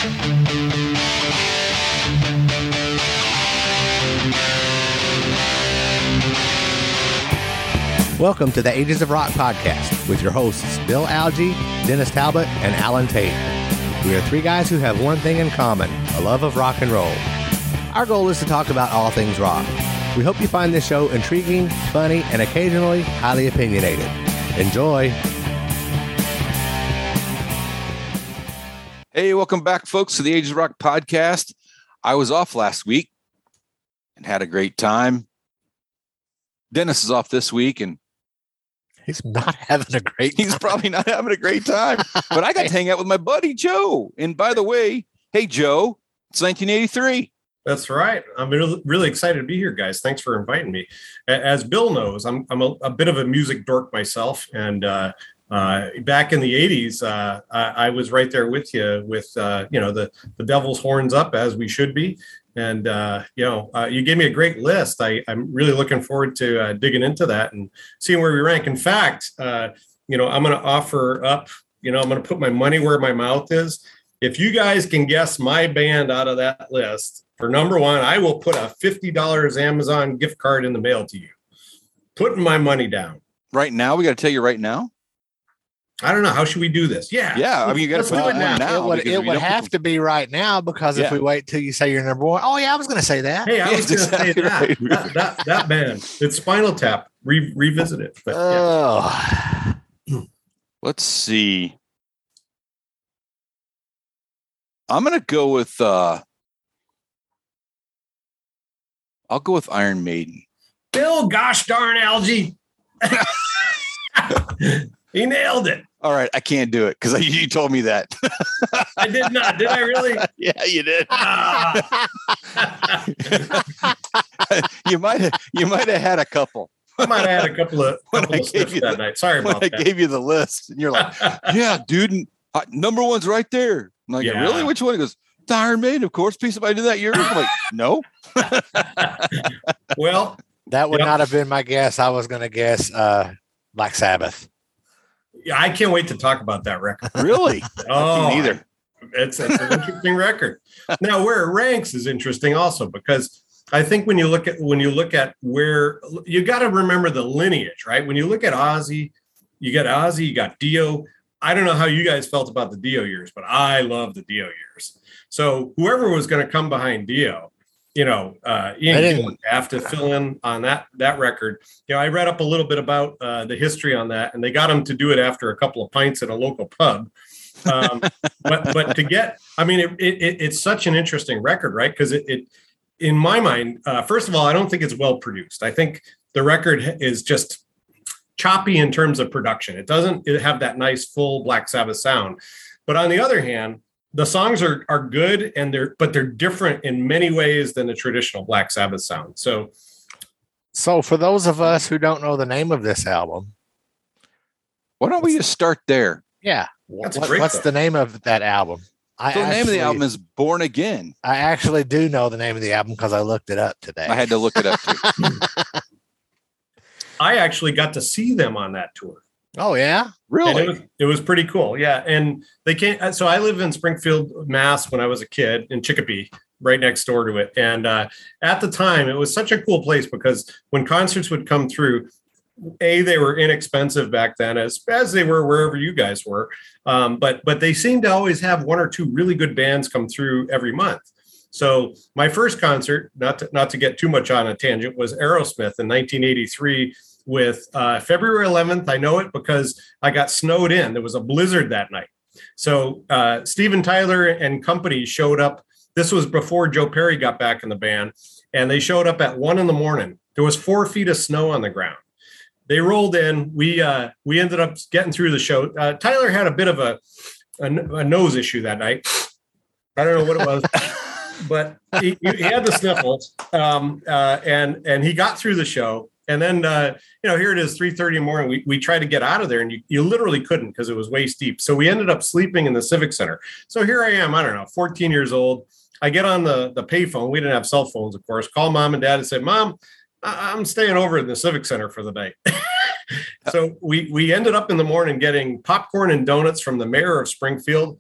Welcome to the Ages of Rock podcast with your hosts Bill Algie, Dennis Talbot, and Alan Tate. We are three guys who have one thing in common, a love of rock and roll. Our goal is to talk about all things rock. We hope you find this show intriguing, funny, and occasionally highly opinionated. Enjoy! Hey, welcome back, folks, to the Ages of Rock podcast. I was off last week and had a great time. Dennis is off this week, and he's not having a great time. He's probably not having a great time. But I got to hang out with my buddy, Joe. And by the way, hey, Joe, it's 1983. That's right. I'm really excited to be here, guys. Thanks for inviting me. As Bill knows, I'm a bit of a music dork myself. And back in the 80s, I was right there with you with, the devil's horns up, as we should be. And, you gave me a great list. I'm really looking forward to digging into that and seeing where we rank. In fact, I'm going to offer up, I'm going to put my money where my mouth is. If you guys can guess my band out of that list, for number one, I will put a $50 Amazon gift card in the mail to you. Putting my money down. Right now? We got to tell you right now? I don't know. How should we do this? Yeah. I mean, you got to put it now. It would have to be right now, because if we wait till you say you're number one. Oh, yeah, I was going to say that. Hey, I was going to say that. Right. That band. It's Spinal Tap. Revisit it. But, Let's see. I'm going to go with, I'll go with Iron Maiden. Bill, gosh darn Algie. He nailed it. All right, I can't do it because you told me that. I did not. Did I really? Yeah, you did. You might have had a couple. I might have had a couple of sniffs that night. Sorry about that. I gave you the list, and you're like, "Yeah, dude, number one's right there." I'm like, really? Which one? He goes, "The Iron Maiden, of course." Piece of I did that year. I'm like, no. Well, that would not have been my guess. I was going to guess Black Sabbath. Yeah, I can't wait to talk about that record. Really? Oh, neither. It's an interesting record. Now, where it ranks is interesting also, because I think when you look at where you got to remember the lineage, right? When you look at Ozzy, you got Dio. I don't know how you guys felt about the Dio years, but I love the Dio years. So whoever was going to come behind Dio, Ian didn't have to fill in on that record. I read up a little bit about the history on that, and they got him to do it after a couple of pints at a local pub. But to get, it's such an interesting record, right? Because it in my mind, first of all, I don't think it's well produced. I think the record is just choppy in terms of production. It doesn't have that nice full Black Sabbath sound. But on the other hand, the songs are good, and they're different in many ways than the traditional Black Sabbath sound. So for those of us who don't know the name of this album, why don't we just start there? Yeah. What's the name of that album? The name of the album is Born Again. I actually do know the name of the album because I looked it up today. I had to look it up too. I actually got to see them on that tour. Oh, yeah? Really? And it was pretty cool. Yeah. And they came. So I lived in Springfield, Mass when I was a kid, in Chicopee, right next door to it. And at the time, it was such a cool place because when concerts would come through, they were inexpensive back then, as they were wherever you guys were. But they seemed to always have one or two really good bands come through every month. So my first concert, not to get too much on a tangent, was Aerosmith in 1983 with February 11th. I know it because I got snowed in. There was a blizzard that night. So Steven Tyler and company showed up. This was before Joe Perry got back in the band, and they showed up at 1 a.m. There was 4 feet of snow on the ground. They rolled in. We ended up getting through the show. Tyler had a bit of a nose issue that night. I don't know what it was, but he had the sniffles, and he got through the show. And then, here it is, 3:30 in the morning. We tried to get out of there, and you literally couldn't because it was waist deep. So we ended up sleeping in the Civic Center. So here I am, I don't know, 14 years old. I get on the payphone. We didn't have cell phones, of course. Call mom and dad and say, Mom, I'm staying over in the Civic Center for the night. So we ended up in the morning getting popcorn and donuts from the mayor of Springfield.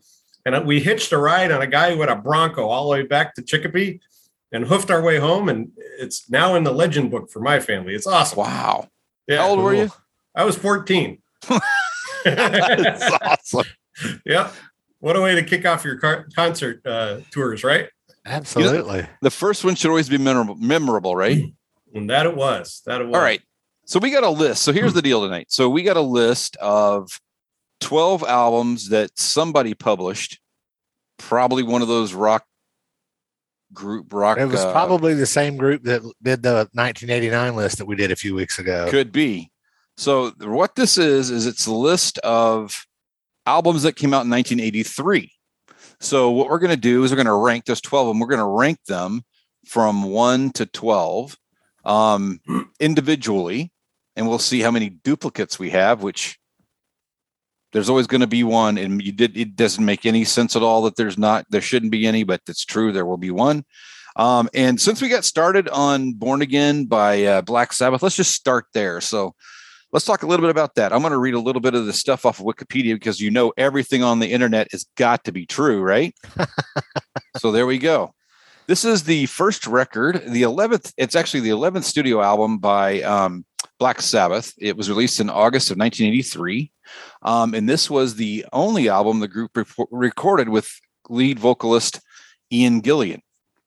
And we hitched a ride on a guy with a Bronco all the way back to Chicopee and hoofed our way home. And it's now in the legend book for my family. It's awesome. Wow. Yeah, how old were you? I was 14. That's awesome. Yep. What a way to kick off your concert tours, right? Absolutely. The first one should always be memorable, right? And that it was. All right. So we got a list. So here's the deal tonight. So we got a list of 12 albums that somebody published, probably one of those rock. It was probably the same group that did the 1989 list that we did a few weeks ago. Could be. So what this is it's a list of albums that came out in 1983. So what we're going to do is we're going to rank those 12 of them. We're going to rank them from 1 to 12 individually, and we'll see how many duplicates we have, which there's always going to be one. And it doesn't make any sense at all that there shouldn't be any, but it's true. There will be one. And since we got started on Born Again by Black Sabbath, let's just start there. So let's talk a little bit about that. I'm going to read a little bit of the stuff off of Wikipedia because everything on the internet has got to be true, right? So there we go. This is the first record, the 11th. It's actually the 11th studio album by Black Sabbath. It was released in August of 1983. And this was the only album the group recorded with lead vocalist Ian Gillan.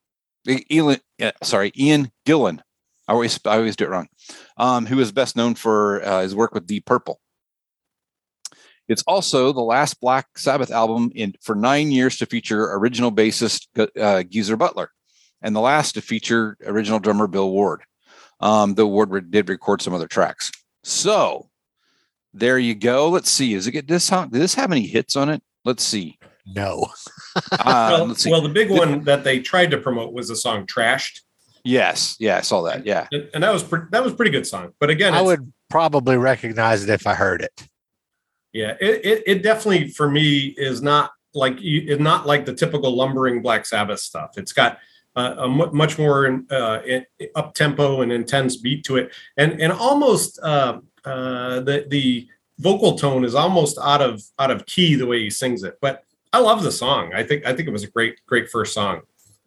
Ian Gillan. I always do it wrong. Who is best known for his work with Deep Purple. It's also the last Black Sabbath album for 9 years to feature original bassist Geezer Butler, and the last to feature original drummer Bill Ward. Though Ward did record some other tracks. So there you go. Let's see. Did this have any hits on it? Let's see. No. Let's see. Well, the big one that they tried to promote was the song "Trashed." Yes. Yeah, I saw that. Yeah. And that was pretty good song. But again, I would probably recognize it if I heard it. Yeah, it definitely for me is not like the typical lumbering Black Sabbath stuff. It's got a much more up tempo and intense beat to it, and almost the vocal tone is almost out of key the way he sings it. But I love the song. I think it was a great first song.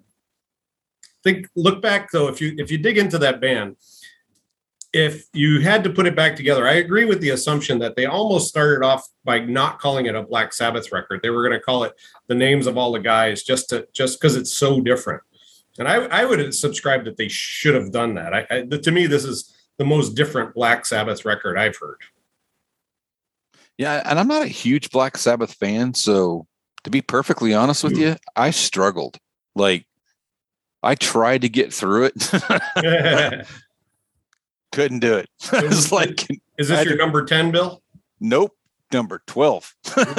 Look back though, if you dig into that band, if you had to put it back together, I agree with the assumption that they almost started off by not calling it a Black Sabbath record. They were going to call it the names of all the guys just because it's so different. And I would subscribe that they should have done that. To me, this is the most different Black Sabbath record I've heard. Yeah, and I'm not a huge Black Sabbath fan, so to be perfectly honest with you, I struggled. Like, I tried to get through it. Couldn't do it. It's like, is this your number 10, Bill? Nope, number 12.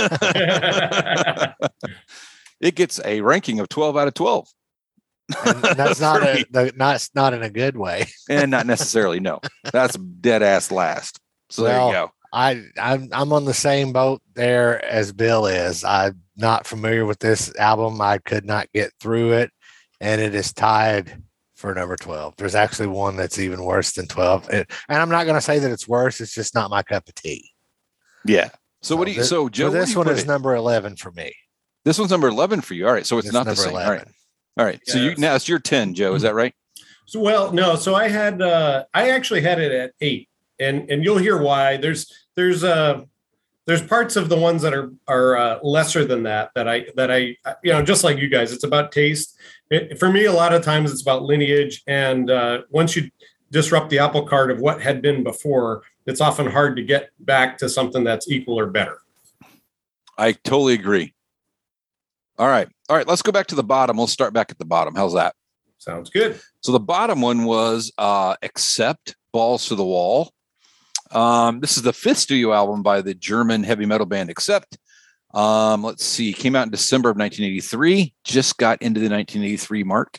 It gets a ranking of 12 out of 12. And that's not in a good way. And not necessarily, no. That's dead ass last. So there you go. I'm on the same boat there as Bill is. I'm not familiar with this album. I could not get through it, and it is tied for number 12. There's actually one that's even worse than 12. And I'm not going to say that it's worse. It's just not my cup of tea. Yeah. So Joe, this one is number 11 for me. This one's number 11 for you. All right. So it's not the same. 11. All right. So now it's your 10, Joe. Is that right? So, no. So I actually had it at 8, and you'll hear why. There's parts of the ones that are lesser than that I just like you guys, it's about taste. For me, a lot of times it's about lineage. And once you disrupt the apple cart of what had been before, it's often hard to get back to something that's equal or better. I totally agree. All right. Let's go back to the bottom. We'll start back at the bottom. How's that? Sounds good. So the bottom one was Accept, Balls to the Wall. This is the 5th studio album by the German heavy metal band Accept. Let's see, came out in December of 1983, just got into the 1983 mark.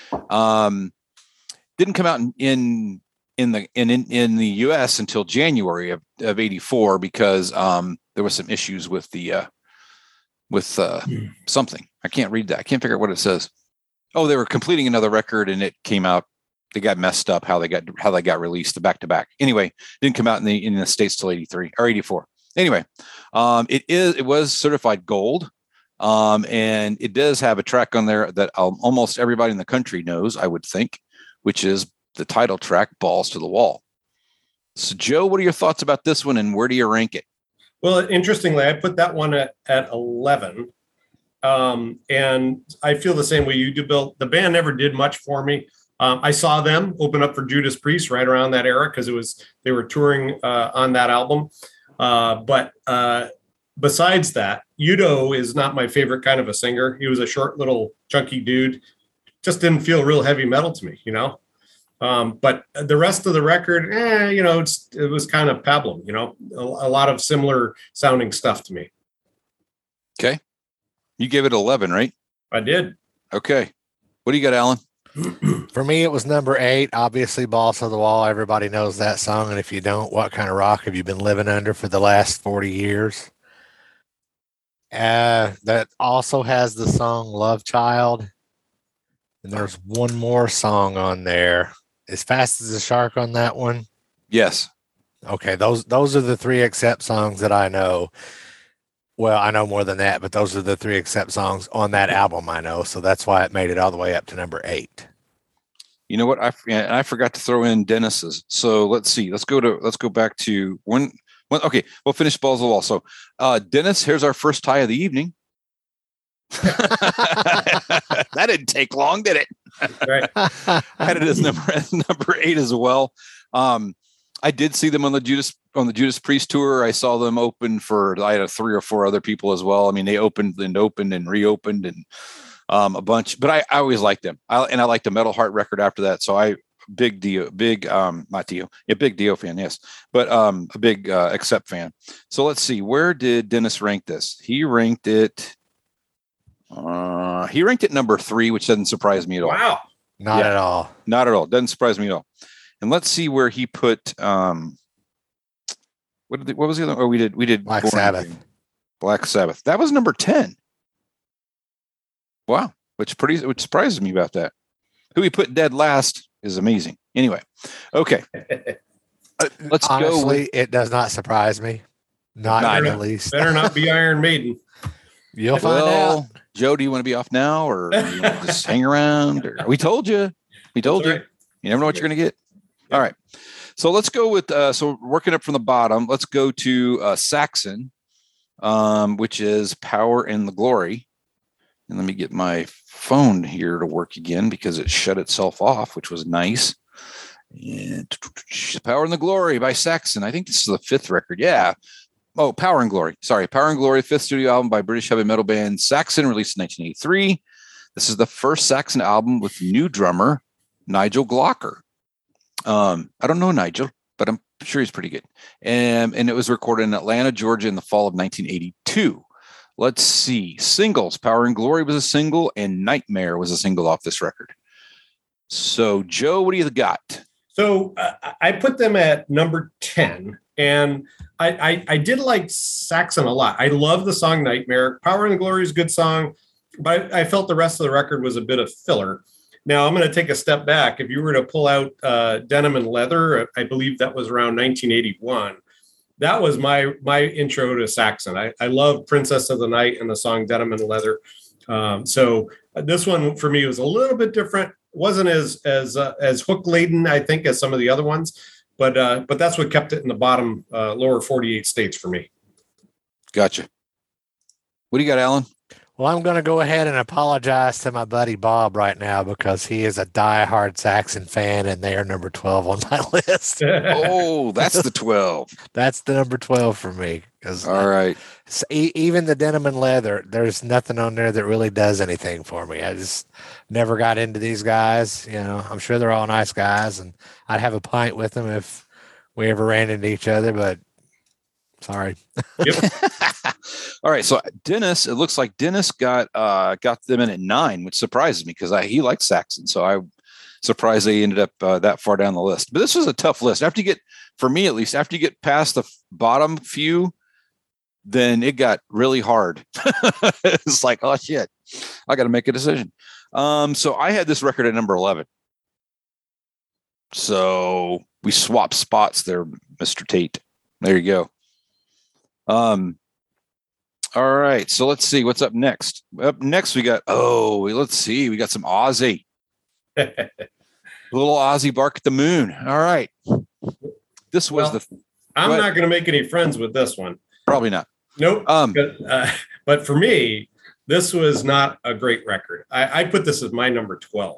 Didn't come out in the US until January of 84 because there was some issues with something. I can't read that. I can't figure out what it says. Oh, they were completing another record and it came out. They got messed up how they got released the back to back. Anyway, didn't come out in the States till 83 or 84. Anyway, it was certified gold And it does have a track on there that almost everybody in the country knows, I would think, which is the title track, Balls to the Wall. So, Joe, what are your thoughts about this one, and where do you rank it? Well, interestingly, I put that one at 11. And I feel the same way you do, Bill. The band never did much for me. I saw them open up for Judas Priest right around that era because they were touring on that album. But besides that, Udo is not my favorite kind of a singer. He was a short, little, chunky dude. Just didn't feel real heavy metal to me, But the rest of the record, it was kind of pablum, a lot of similar sounding stuff to me. Okay. You gave it 11, right? I did. Okay. What do you got, Alan? For me, it was number 8. Obviously, Balls to the Wall. Everybody knows that song. And if you don't, what kind of rock have you been living under for the last 40 years? That also has the song Love Child. And there's one more song on there. As Fast as a Shark on that one? Yes. Okay, those are the 3 Accept songs that I know. Well, I know more than that, but those are the 3 Accept songs on that album I know. So that's why it made it all the way up to number 8. You know what? I forgot to throw in Dennis's. So let's see. Let's go back to when. Okay, we'll finish Balls to the Wall. So, Dennis, here's our first tie of the evening. That didn't take long, did it? Right. I had it as number 8 as well. I did see them on the Judas Priest tour. I saw them open for, I had 3 or 4 other people as well. I mean, they opened and reopened and a bunch, but I always liked them. I liked the Metal Heart record after that. So big Dio fan. Yes. But a big Accept fan. So let's see, where did Dennis rank this? He ranked it number 3, which doesn't surprise me at all. Wow. Not at all. Not at all. Doesn't surprise me at all. And let's see where he put what was the other? Oh, we did Black Sabbath. Black Sabbath. That was number 10. Wow, which surprises me about that. Who he put dead last is amazing. Anyway, okay. Let's Honestly, go with, it does not surprise me. Not in the least. Better not be Iron Maiden. You'll find out. Joe, do you want to be off now, or do you want to just hang around? Or, we told you. We told you. Right. You never know what you're going to get. Yeah. All right. So let's go with, so working up from the bottom, let's go to Saxon, which is Power and the Glory. And let me get my phone here to work again because it shut itself off, which was nice. And Power and the Glory by Saxon. I think this is the 5th record. Yeah. Oh, Power and Glory. Sorry. Power and Glory, 5th studio album by British heavy metal band Saxon, released in 1983. This is the first Saxon album with new drummer Nigel Glocker. I don't know Nigel, but I'm sure he's pretty good. And it was recorded in Atlanta, Georgia in the fall of 1982. Let's see. Singles. Power and Glory was a single, and Nightmare was a single off this record. So, Joe, what do you got? So I put them at number 10, and I did like Saxon a lot. I love the song Nightmare. Power and Glory is a good song, but I felt the rest of the record was a bit of filler. Now, I'm going to take a step back. If you were to pull out Denim and Leather, I believe that was around 1981. That was my intro to Saxon. I love Princess of the Night and the song Denim and Leather. So this one for me was a little bit different. Wasn't as hook laden, I think, as some of the other ones, but that's what kept it in the bottom lower 48 states for me. Gotcha. What do you got, Alan? Well, I'm going to go ahead and apologize to my buddy Bob right now because he is a diehard Saxon fan, and they are number 12 on my list. Oh, that's the 12. That's the number 12 for me. All right. Even the Denim and Leather, there's nothing on there that really does anything for me. I just never got into these guys. I'm sure they're all nice guys, and I'd have a pint with them if we ever ran into each other, but sorry. Yep. All right. So Dennis, it looks like Dennis got them in at 9, which surprises me because he likes Saxon. So I'm surprised they ended up that far down the list. But this was a tough list. After you get past the bottom few, then it got really hard. It's like, oh shit, I got to make a decision. So I had this record at number 11. So we swapped spots there, Mr. Tate. There you go. All right. So let's see what's up next. Up next, we got, let's see. We got some Ozzy. Little Ozzy Bark at the Moon. All right. This was I'm not going to make any friends with this one. Probably not. Nope. But for me, this was not a great record. I put this as my number 12.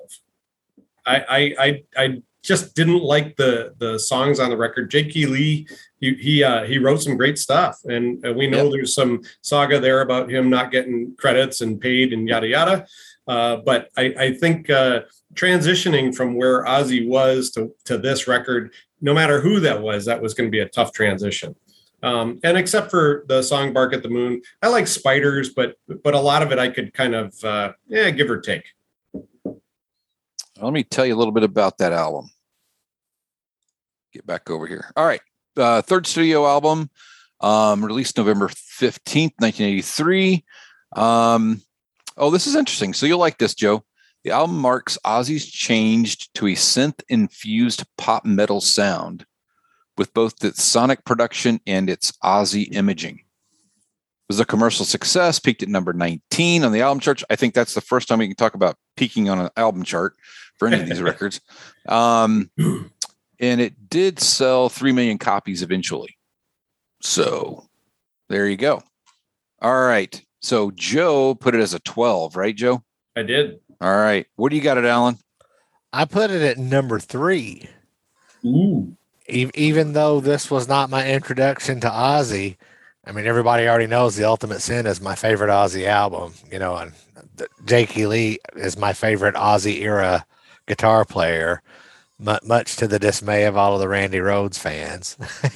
I just didn't like the songs on the record. Jake E. Lee, he wrote some great stuff, and we know there's some saga there about him not getting credits and paid and yada yada. But I think transitioning from where Ozzy was to this record, no matter who that was going to be a tough transition. And except for the song "Bark at the Moon," I like Spiders, but a lot of it I could kind of give or take. Let me tell you a little bit about that album. Get back over here. All right. Third studio album, released November 15th, 1983. This is interesting. So you'll like this, Joe. The album marks Ozzy's change to a synth-infused pop metal sound with both its sonic production and its Ozzy imaging. It was a commercial success, peaked at number 19 on the album chart. I think that's the first time we can talk about peaking on an album chart for any of these records. And it did sell 3 million copies eventually. So there you go. All right. So Joe put it as a 12, right, Joe? I did. All right. What do you got it, Alan? I put it at number 3. Ooh. Even though this was not my introduction to Ozzy, I mean, everybody already knows The Ultimate Sin is my favorite Ozzy album, and Jake E. Lee is my favorite Ozzy era guitar player, much to the dismay of all of the Randy Rhoads fans.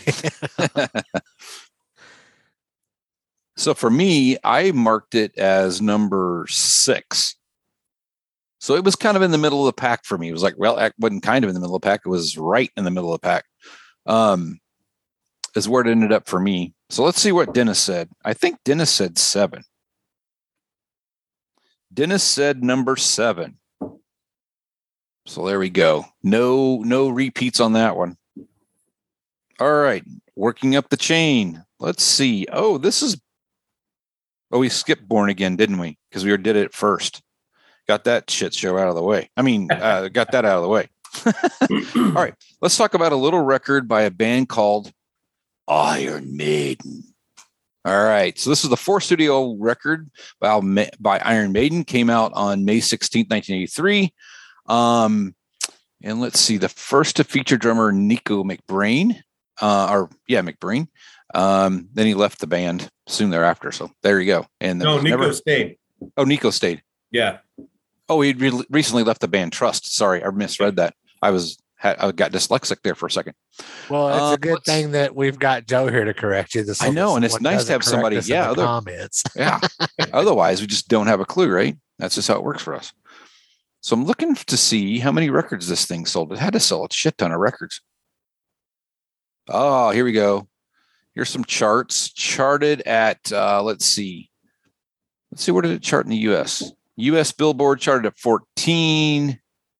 So for me, I marked it as number 6. So it was kind of in the middle of the pack for me. It was like, well, it wasn't kind of in the middle of the pack. It was right in the middle of the pack. Is where it ended up for me. So let's see what Dennis said. I think Dennis said 7. Dennis said number 7. So there we go. No repeats on that one. All right. Working up the chain. Let's see. We skipped Born Again, didn't we? Because we did it first. Got that shit show out of the way. I mean, got that out of the way. All right. Let's talk about a little record by a band called Iron Maiden. All right. So this is the 4th studio record by Iron Maiden. Came out on May 16th, 1983. And let's see. The first to feature drummer Nico McBrain. McBrain. Then he left the band soon thereafter. So there you go. And Nico stayed. Oh, Nico stayed. Yeah. Oh, he recently left the band Trust. Sorry, I misread that. I got dyslexic there for a second. Well, it's a good thing that we've got Joe here to correct you. I know, and it's nice to have somebody. Comments. Yeah. Otherwise, we just don't have a clue, right? That's just how it works for us. So I'm looking to see how many records this thing sold. It had to sell a shit ton of records. Oh, here we go. Here's some charts. Charted at let's see. Where did it chart in the U.S.? U.S. Billboard charted at 14.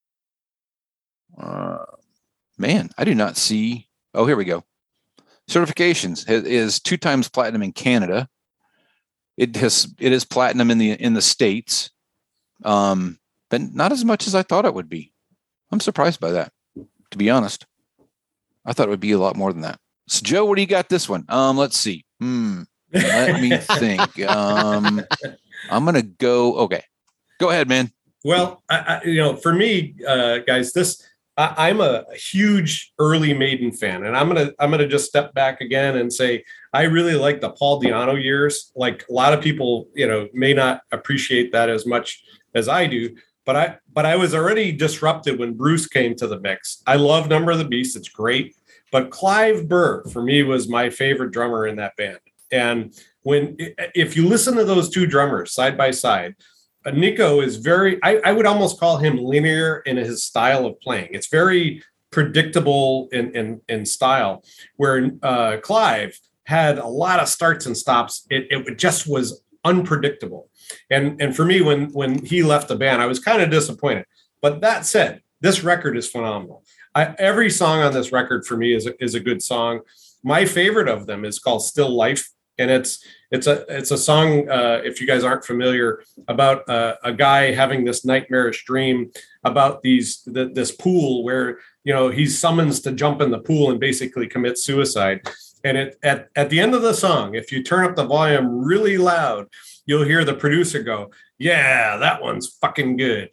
Man, I do not see. Oh, here we go. Certifications is 2 times platinum in Canada. It is platinum in the States, but not as much as I thought it would be. I'm surprised by that, to be honest. I thought it would be a lot more than that. So, Joe, what do you got this one? Let's see. Let me think. I'm gonna go. Okay. Go ahead, man. Well, for me, guys, I'm a huge early Maiden fan, and I'm gonna just step back again and say I really like the Paul Di'Anno years. Like a lot of people, may not appreciate that as much as I do, but I was already disrupted when Bruce came to the mix. I love Number of the Beast; it's great, but Clive Burr for me was my favorite drummer in that band. And if you listen to those 2 drummers side by side. Nico is very, I would almost call him linear in his style of playing. It's very predictable in style, where Clive had a lot of starts and stops. It just was unpredictable. And for me, when he left the band, I was kind of disappointed. But that said, this record is phenomenal. Every song on this record for me is a good song. My favorite of them is called Still Life. and it's a song. If you guys aren't familiar, about a guy having this nightmarish dream about this pool where he's summons to jump in the pool and basically commit suicide. And at the end of the song, if you turn up the volume really loud, you'll hear the producer go, "Yeah, that one's fucking good."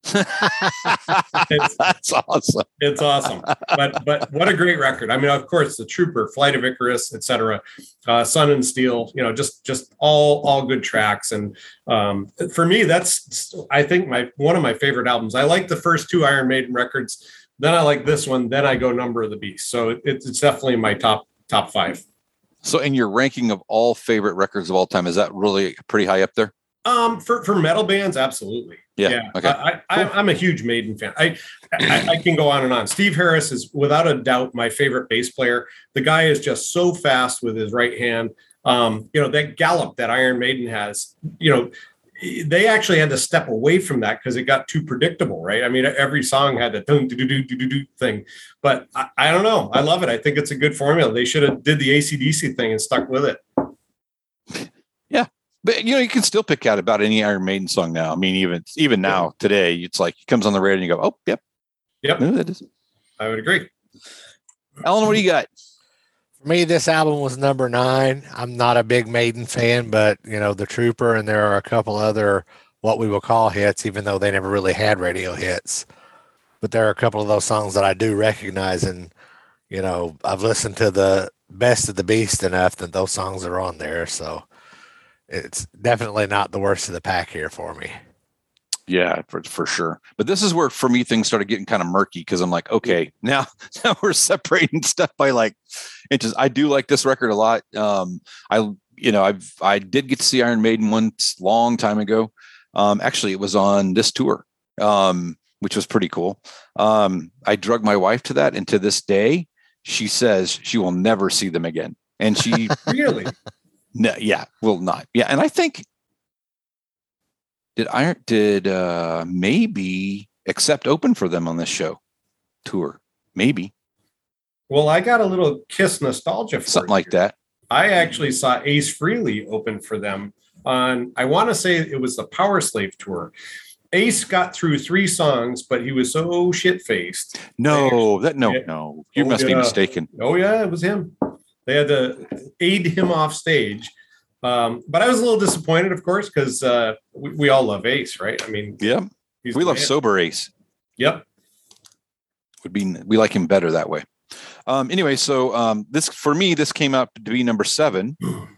That's awesome. It's awesome. But what a great record. I mean, of course, The Trooper, Flight of Icarus, etc., Sun and Steel, just all good tracks. And for me, that's, I think, one of my favorite albums. I like the first two Iron Maiden records. Then I like this one. Then I go Number of the Beast. So it's definitely my top five. So in your ranking of all favorite records of all time, is that really pretty high up there? For metal bands, absolutely. Yeah. Okay. I'm a huge Maiden fan. I can go on and on. Steve Harris is without a doubt my favorite bass player. The guy is just so fast with his right hand. That gallop that Iron Maiden has, they actually had to step away from that because it got too predictable, right? I mean, every song had the do thing, but I don't know. I love it. I think it's a good formula. They should have did the AC/DC thing and stuck with it. Yeah. But you can still pick out about any Iron Maiden song now. I mean, even now today, it's like it comes on the radio and you go, "Oh, yep." No, that is. I would agree. Alan, what do you got? For me, this album was number 9. I'm not a big Maiden fan, but The Trooper, and there are a couple other what we will call hits, even though they never really had radio hits. But there are a couple of those songs that I do recognize, and I've listened to the Best of the Beast enough that those songs are on there. So it's definitely not the worst of the pack here for me. Yeah, for sure. But this is where, for me, things started getting kind of murky because I'm like, okay, now we're separating stuff by like inches. I do like this record a lot. I did get to see Iron Maiden once, long time ago. Actually, it was on this tour, which was pretty cool. I drug my wife to that, and to this day, she says she will never see them again. And she really, no, yeah, will not. Yeah, and I think. Did maybe Accept open for them on this tour? Maybe. Well, I got a little Kiss nostalgia for something like that. I actually saw Ace Frehley open for them on, I want to say it was the Power Slave tour. Ace got through 3 songs, but he was so shit-faced. No, you must be mistaken. Oh yeah, it was him. They had to aid him off stage. But I was a little disappointed, of course, because we all love Ace, right? I mean, yeah, we love sober Ace. Yep, we like him better that way. Anyway, so this came out to be number 7,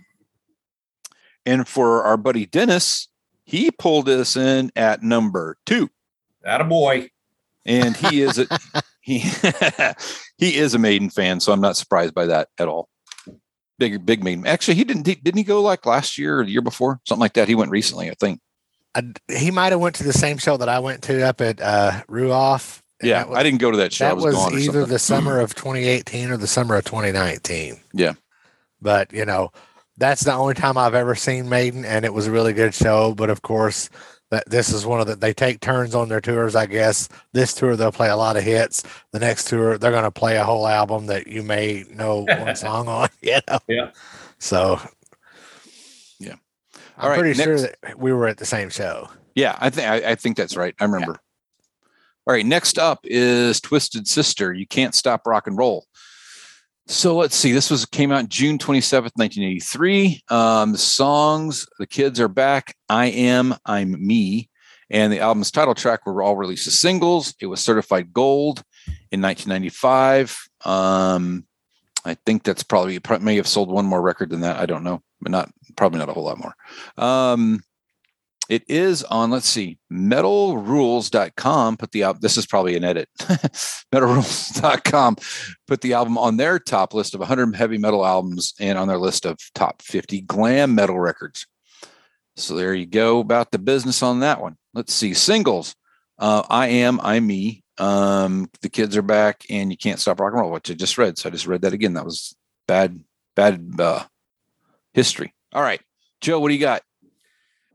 and for our buddy Dennis, he pulled us in at number 2. Attaboy. And he is he is a Maiden fan, so I'm not surprised by that at all. Big Maiden. Actually, didn't he go like last year or the year before? Something like that. He went recently, I think. He might have went to the same show that I went to up at Ruoff. Yeah, I didn't go to that show. That was either the summer of 2018 or the summer of 2019. Yeah. But, that's the only time I've ever seen Maiden, and it was a really good show. But, of course, this is they take turns on their tours, I guess. This tour, they'll play a lot of hits. The next tour, they're going to play a whole album that you may know one song on. Yeah. So, yeah. I'm pretty sure that we were at the same show. Yeah, I think that's right. I remember. Yeah. All right, next up is Twisted Sister, You Can't Stop Rock and Roll. So let's see. This came out June 27th, 1983. The songs, The Kids Are Back, I Am, I'm Me, and the album's title track were all released as singles. It was certified gold in 1995. I think that's may have sold one more record than that. I don't know, but probably not a whole lot more. It is on, let's see, metalrules.com. This is probably an edit. Metalrules.com put the album on their top list of 100 heavy metal albums and on their list of top 50 glam metal records. So there you go about the business on that one. Let's see. Singles. I Am, I'm Me. The Kids Are Back, and You Can't Stop Rock and Roll, which I just read. So I just read that again. That was bad history. All right. Joe, what do you got?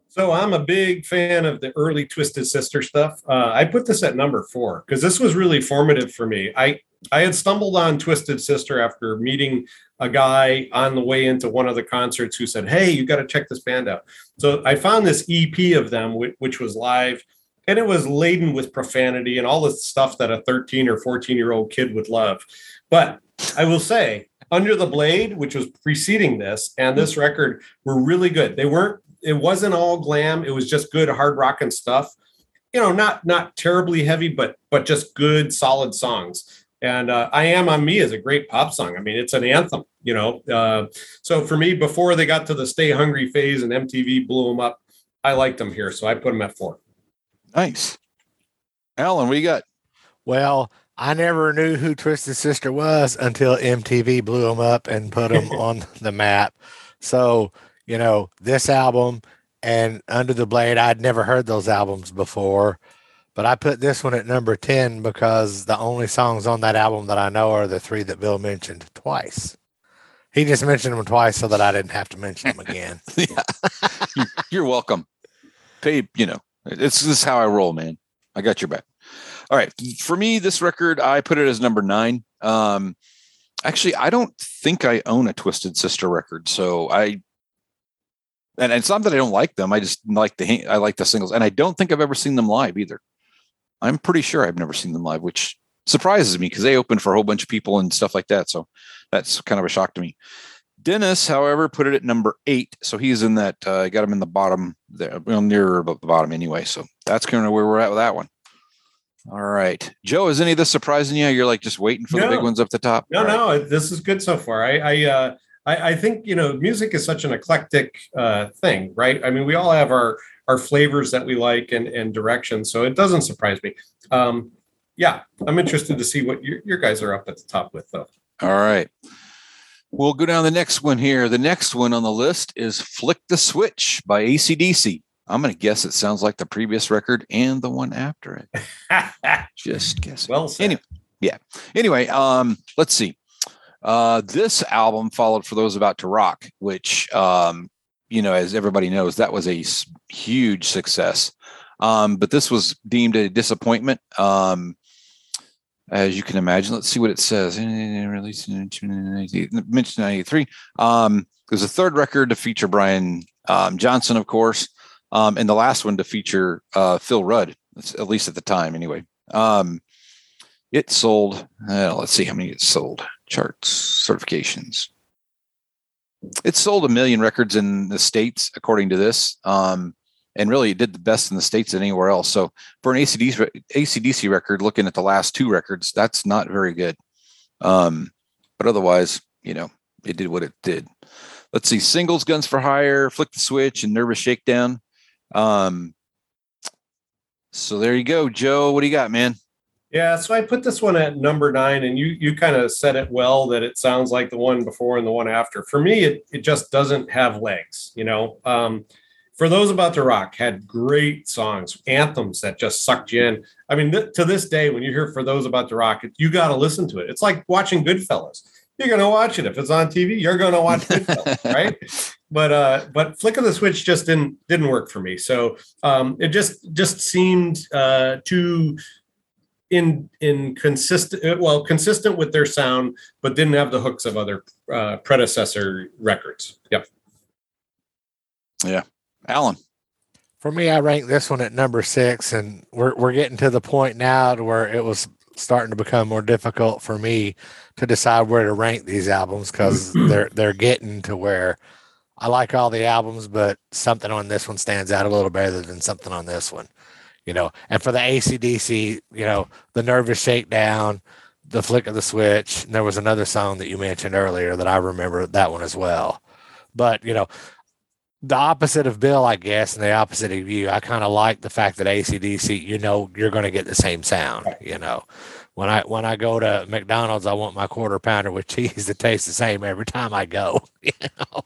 So I'm a big fan of the early Twisted Sister stuff. I put this at number 4 because this was really formative for me. I had stumbled on Twisted Sister after meeting a guy on the way into one of the concerts who said, "Hey, you got to check this band out." So I found this EP of them, which was live, and it was laden with profanity and all this stuff that a 13 or 14-year-old kid would love. But I will say, Under the Blade, which was preceding this, and this record were really good. It wasn't all glam. It was just good hard rocking stuff. Not terribly heavy, but just good, solid songs. And I Am On Me is a great pop song. I mean, it's an anthem, So for me, before they got to the Stay Hungry phase and MTV blew them up, I liked them here. So I put them at 4. Nice. Alan, what you got? Well, I never knew who Twisted Sister was until MTV blew them up and put them on the map. So, this album and Under the Blade, I'd never heard those albums before, but I put this one at number 10 because the only songs on that album that I know are the 3 that Bill mentioned twice. He just mentioned them twice so that I didn't have to mention them again. Yeah. You're welcome. This is how I roll, man. I got your back. All right. For me, this record, I put it as number 9. Actually, I don't think I own a Twisted Sister record. So and it's not that I don't like them. I just like the singles. And I don't think I've ever seen them live either. I'm pretty sure I've never seen them live, which surprises me because they opened for a whole bunch of people and stuff like that. So that's kind of a shock to me. Dennis, however, put it at number 8. So he's in that, got him in the bottom there, near the bottom anyway. So that's kind of where we're at with that one. All right. Joe, is any of this surprising you? You're like just waiting for the big ones up the top? No, this is good so far. I think, music is such an eclectic thing, right? I mean, we all have our flavors that we like and directions. So it doesn't surprise me. Yeah, I'm interested to see what your guys are up at the top with, though. All right. We'll go down the next one here. The next one on the list is Flick the Switch by AC/DC. I'm going to guess it sounds like the previous record and the one after it. Just guess. Well said. Anyway, let's see. This album followed For Those About to Rock, which, as everybody knows, that was a huge success. But this was deemed a disappointment. As you can imagine, let's see what it says. Released in 1993. It was the third record to feature Brian Johnson, of course, and the last one to feature Phil Rudd, at least at the time, anyway. It sold. Let's see how many it sold. Charts, certifications. It sold 1 million records in the States, according to this. And really, it did the best in the States than anywhere else. So for an AC/DC record, looking at the last 2 records, that's not very good. But otherwise, it did what it did. Let's see, singles, Guns for Hire, Flick the Switch, and Nervous Shakedown. So there you go, Joe. What do you got, man? Yeah, so I put this one at number 9, and you kind of said it well, that it sounds like the one before and the one after. For me, it just doesn't have legs, For Those About to Rock had great songs, anthems that just sucked you in. I mean, to this day, when you hear For Those About to Rock, you got to listen to it. It's like watching Goodfellas. You're going to watch it. If it's on TV, you're going to watch Goodfellas, right? But Flick of the Switch just didn't work for me. So it just seemed too consistent with their sound, but didn't have the hooks of other predecessor records. Yep. Yeah. Alan. For me, I rank this one at number 6, and we're getting to the point now to where it was starting to become more difficult for me to decide where to rank these albums, because they're getting to where I like all the albums, but something on this one stands out a little better than something on this one, And for the AC/DC, the Nervous Shakedown, the Flick of the Switch, and there was another song that you mentioned earlier that I remember that one as well. But, the opposite of Bill, I guess, and the opposite of you, I kind of like the fact that AC/DC, you're going to get the same sound. When I go to McDonald's, I want my quarter pounder with cheese to taste the same every time I go.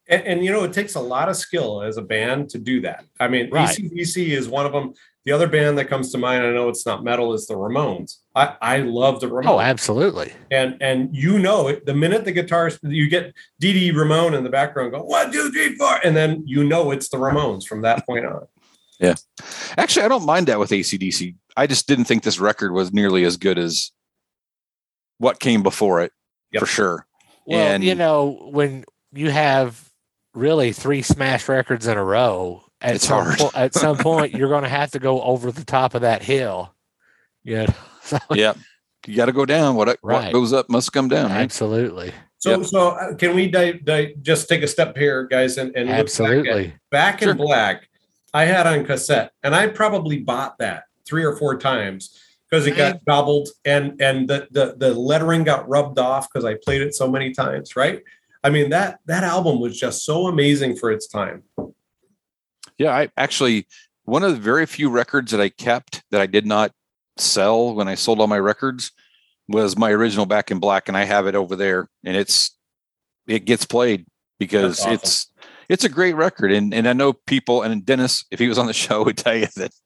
And it takes a lot of skill as a band to do that. I mean, Right. AC/DC is one of them. The other band that comes to mind, I know it's not metal, is the Ramones. I love the Ramones. Oh, absolutely. And it, the minute the guitars, you get Dee Dee Ramone in the background go 1, 2, 3, 4, and then it's the Ramones from that point on. Yeah. Actually, I don't mind that with AC/DC. I just didn't think this record was nearly as good as what came before it, for sure. Well, and, when you have really 3 smash records in a row, at some point, you're going to have to go over the top of that hill. Yeah. Yeah. You got to go down. What goes up must come down. Right? Absolutely. So can we just take a step here, guys, and absolutely look back in Black? I had on cassette, and I probably bought that 3 or 4 times because it got gobbled and the lettering got rubbed off because I played it so many times. Right. I mean, that album was just so amazing for its time. Yeah, I actually, one of the very few records that I kept that I did not sell when I sold all my records was my original Back in Black, and I have it over there, and it gets played because awesome. It's a great record, and I know people, and Dennis, if he was on the show, would tell you that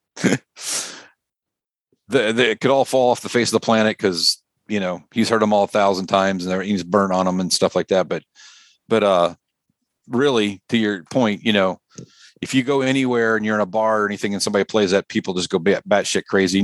it could all fall off the face of the planet because he's heard them all 1,000 times and he's burnt on them and stuff like that. But really, to your point, if you go anywhere and you're in a bar or anything and somebody plays that, people just go batshit crazy.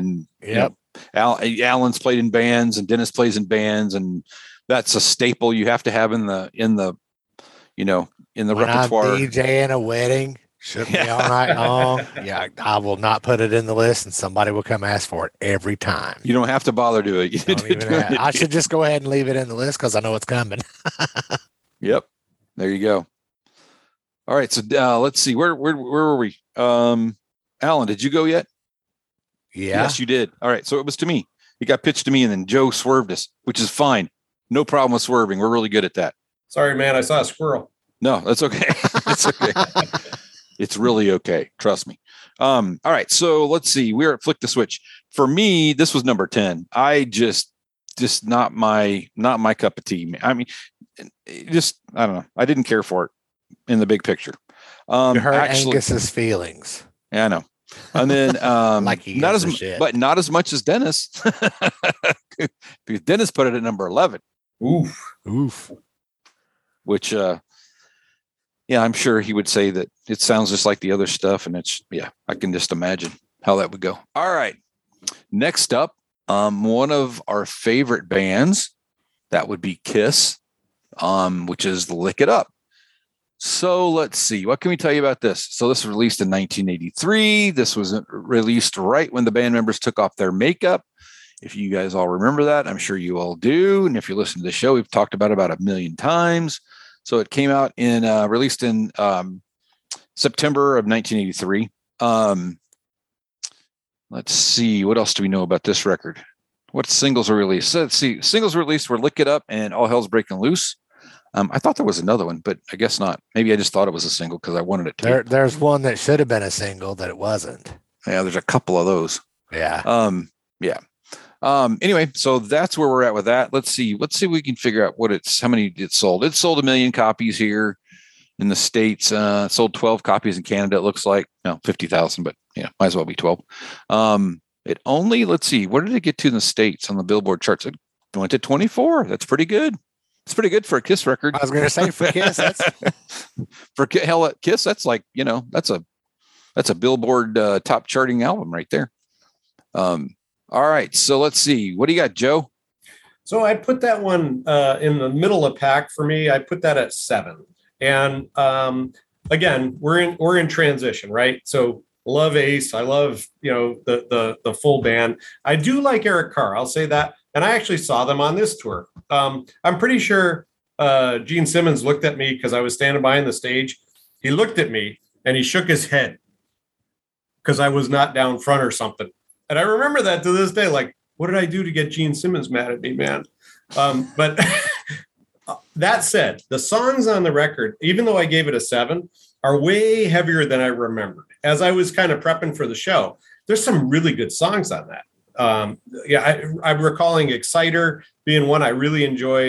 Alan's played in bands and Dennis plays in bands, and that's a staple you have to have in the repertoire. I'm DJing a wedding, shook me all night long. Yeah, I will not put it in the list, and somebody will come ask for it every time. You don't have to bother to it. I should just go ahead and leave it in the list because I know it's coming. Yep, there you go. All right, so let's see. Where were we? Alan, did you go yet? Yeah. Yes, you did. All right, so it was to me. It got pitched to me, and then Joe swerved us, which is fine. No problem with swerving. We're really good at that. Sorry, man. I saw a squirrel. No, that's okay. It's okay. It's really okay. Trust me. All right, so let's see. We're at Flick the Switch. For me, this was number 10. I just not my cup of tea. I mean, I don't know. I didn't care for it in the big picture. You hurt Angus's feelings. Yeah, I know. And then not as much as Dennis. Because Dennis put it at number 11. Oof. Which I'm sure he would say that it sounds just like the other stuff, and I can just imagine how that would go. All right. Next up, one of our favorite bands, that would be Kiss, which is Lick It Up. So let's see. What can we tell you about this? So this was released in 1983. This was released right when the band members took off their makeup. If you guys all remember that, I'm sure you all do. And if you listen to the show, we've talked about it about 1 million times. So it came out released in September of 1983. Let's see. What else do we know about this record? What singles were released? So let's see. Singles released were Lick It Up and All Hell's Breaking Loose. I thought there was another one, but I guess not. Maybe I just thought it was a single because I wanted it to. There's one that should have been a single that it wasn't. Yeah, there's a couple of those. Yeah. Anyway, so that's where we're at with that. Let's see if we can figure out how many it sold. It sold 1 million copies here in the States. It sold 12 copies in Canada. It looks like 50,000, but might as well be 12. It only, let's see, what did it get to in the States on the Billboard charts? It went to 24. That's pretty good. It's pretty good for a Kiss record. I was going to say for Kiss, that's for Kiss. That's like, that's a Billboard top charting album right there. All right. So let's see. What do you got, Joe? So I put that one in the middle of pack for me. I put that at 7. And again, we're in transition, right? So love Ace. I love, the full band. I do like Eric Carr. I'll say that. And I actually saw them on this tour. I'm pretty sure Gene Simmons looked at me because I was standing behind the stage. He looked at me and he shook his head because I was not down front or something. And I remember that to this day. Like, what did I do to get Gene Simmons mad at me, man? But that said, the songs on the record, even though I gave it a 7, are way heavier than I remembered. As I was kind of prepping for the show, there's some really good songs on that. I'm recalling Exciter being one I really enjoyed.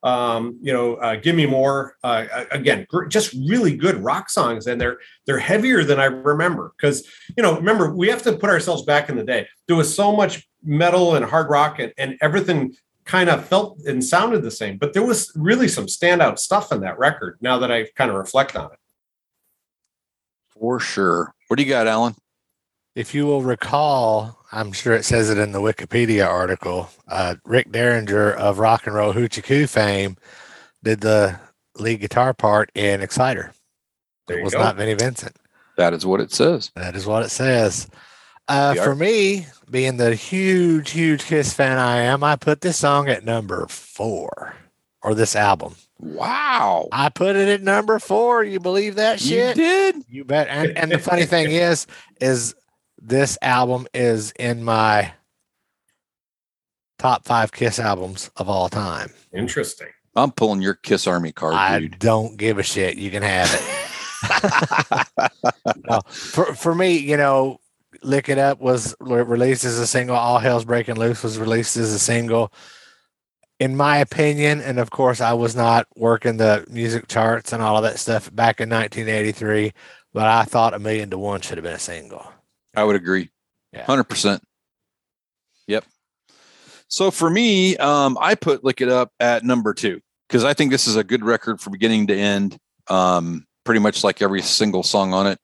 Give Me More. Again, just really good rock songs, and they're heavier than I remember. Because remember, we have to put ourselves back in the day. There was so much metal and hard rock, and everything kind of felt and sounded the same. But there was really some standout stuff in that record. Now that I kind of reflect on it, for sure. What do you got, Alan? If you will recall, I'm sure it says it in the Wikipedia article, Rick Derringer of Rock and Roll Hoochie Coo fame did the lead guitar part in Exciter. It was not Vinnie Vincent. That is what it says. That is what it says. For me, being the huge, huge Kiss fan I am, I put this song at number 4, or this album. Wow. I put it at number 4. You believe that shit? You did? You bet. And the funny thing is this album is in my top 5 Kiss albums of all time. Interesting. I'm pulling your Kiss Army card, dude. I don't give a shit. You can have it. No, for me, Lick It Up was released as a single. All Hell's Breaking Loose was released as a single. In my opinion, and of course, I was not working the music charts and all of that stuff back in 1983, but I thought A Million to One should have been a single. I would agree. Yeah. 100%. Yep. So for me, I put Lick It Up at number 2 because I think this is a good record from beginning to end. Pretty much like every single song on it.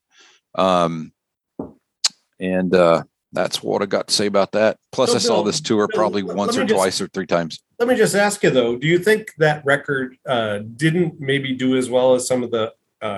And that's what I got to say about that. Plus, I saw this tour probably once or twice or 3 times. Let me just ask you, though, do you think that record didn't maybe do as well as some of the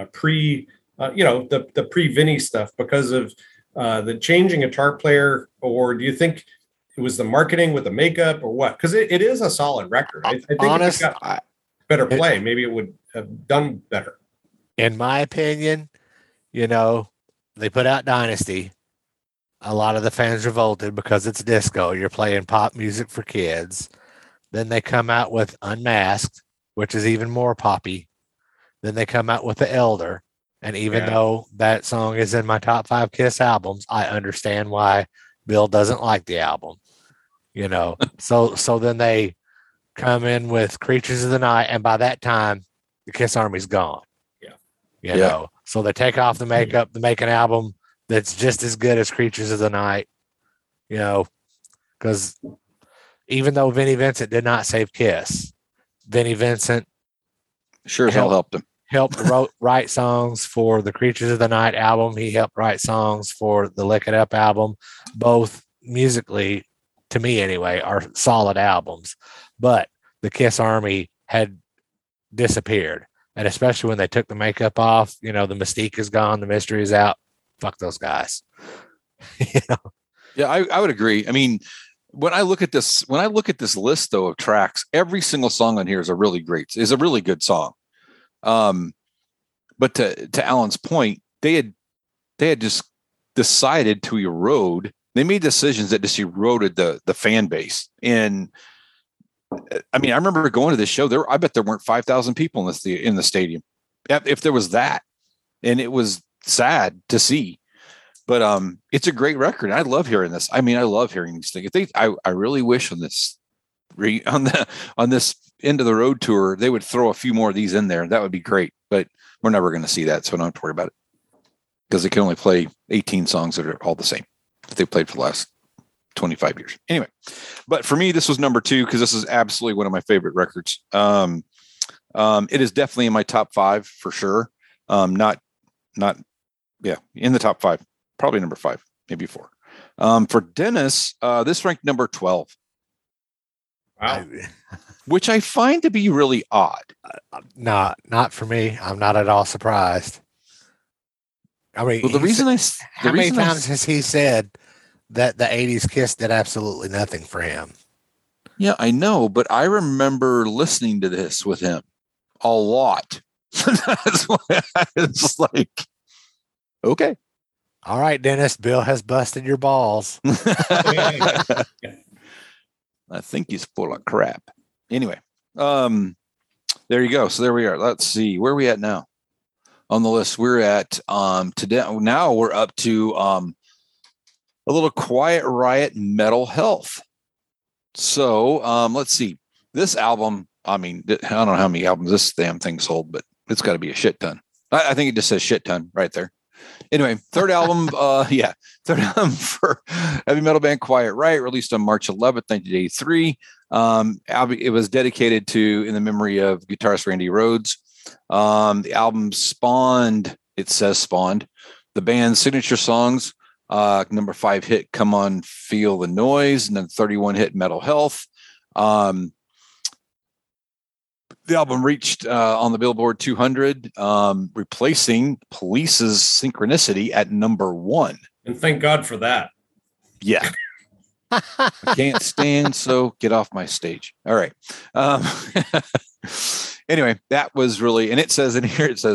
the pre-Vinny stuff because of the changing guitar player, or do you think it was the marketing with the makeup or what? Because it is a solid record. I think if it got better play, maybe it would have done better. In my opinion, they put out Dynasty. A lot of the fans revolted because it's disco. You're playing pop music for kids. Then they come out with Unmasked, which is even more poppy. Then they come out with The Elder. And even though that song is in my top 5 Kiss albums, I understand why Bill doesn't like the album. So then they come in with Creatures of the Night, and by that time, the Kiss Army's gone. Yeah. So they take off the makeup, they make an album that's just as good as Creatures of the Night. Because even though Vinnie Vincent did not save Kiss, Vinnie Vincent sure as hell helped him. Helped write songs for the Creatures of the Night album. He helped write songs for the Lick It Up album. Both musically, to me anyway, are solid albums. But the Kiss Army had disappeared. And especially when they took the makeup off, the mystique is gone, the mystery is out. Fuck those guys. Yeah, I would agree. I mean, when I look at this list though of tracks, every single song on here is a really good song. But to Alan's point, they had just decided to erode. They made decisions that just eroded the fan base. And I mean, I remember going to this show. I bet there weren't 5,000 people in the stadium, if there was that, and it was sad to see. But it's a great record. I love hearing this. I mean, I love hearing these things. I really wish on this end of the road tour, they would throw a few more of these in there. That would be great, but we're never going to see that. So I don't have to worry about it because they can only play 18 songs that are all the same that they played for the last 25 years. Anyway, but for me, this was number 2 because this is absolutely one of my favorite records. It is definitely in my top 5 for sure. In the top 5, probably number 5, maybe 4. For Dennis, this ranked number 12. Wow. Which I find to be really odd. Not for me. I'm not at all surprised. I mean, how many times has he said that the 80s Kiss did absolutely nothing for him? Yeah, I know, but I remember listening to this with him a lot. That's why it's like, okay. All right, Dennis, Bill has busted your balls. I think he's full of crap. Anyway, there you go. So there we are. Let's see. Where are we at now on the list? We're at today. Now we're up to a little Quiet Riot Metal Health. So let's see. This album I mean, I don't know how many albums this damn thing sold, but it's got to be a shit ton. I think it just says shit ton right there. Anyway, third album, third album for heavy metal band Quiet Riot, released on March 11th, 1983. It was dedicated to in the memory of guitarist Randy Rhoads. The album spawned the band's signature songs, number 5 hit Come On Feel the Noise, and then 31 hit Metal Health. The album reached on the Billboard 200, replacing Police's Synchronicity at number 1. And thank God for that. Yeah. I can't stand, so get off my stage. All right. Anyway, that was really, and it says in here, it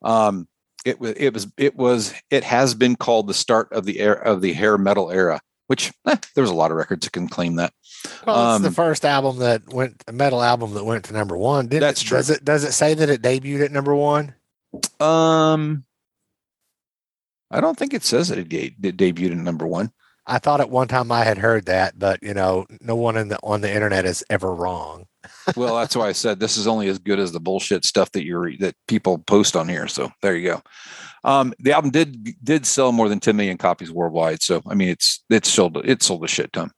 has been called the start of the hair metal era, which there's a lot of records that can claim that. Well, it's the first metal album that went to number 1. That's true. Does it say that it debuted at number 1? I don't think it says that it debuted at number 1. I thought at one time I had heard that, but no one on the internet is ever wrong. Well, that's why I said this is only as good as the bullshit stuff that people post on here. So there you go. The album did sell more than 10 million copies worldwide. So I mean, it sold a shit ton.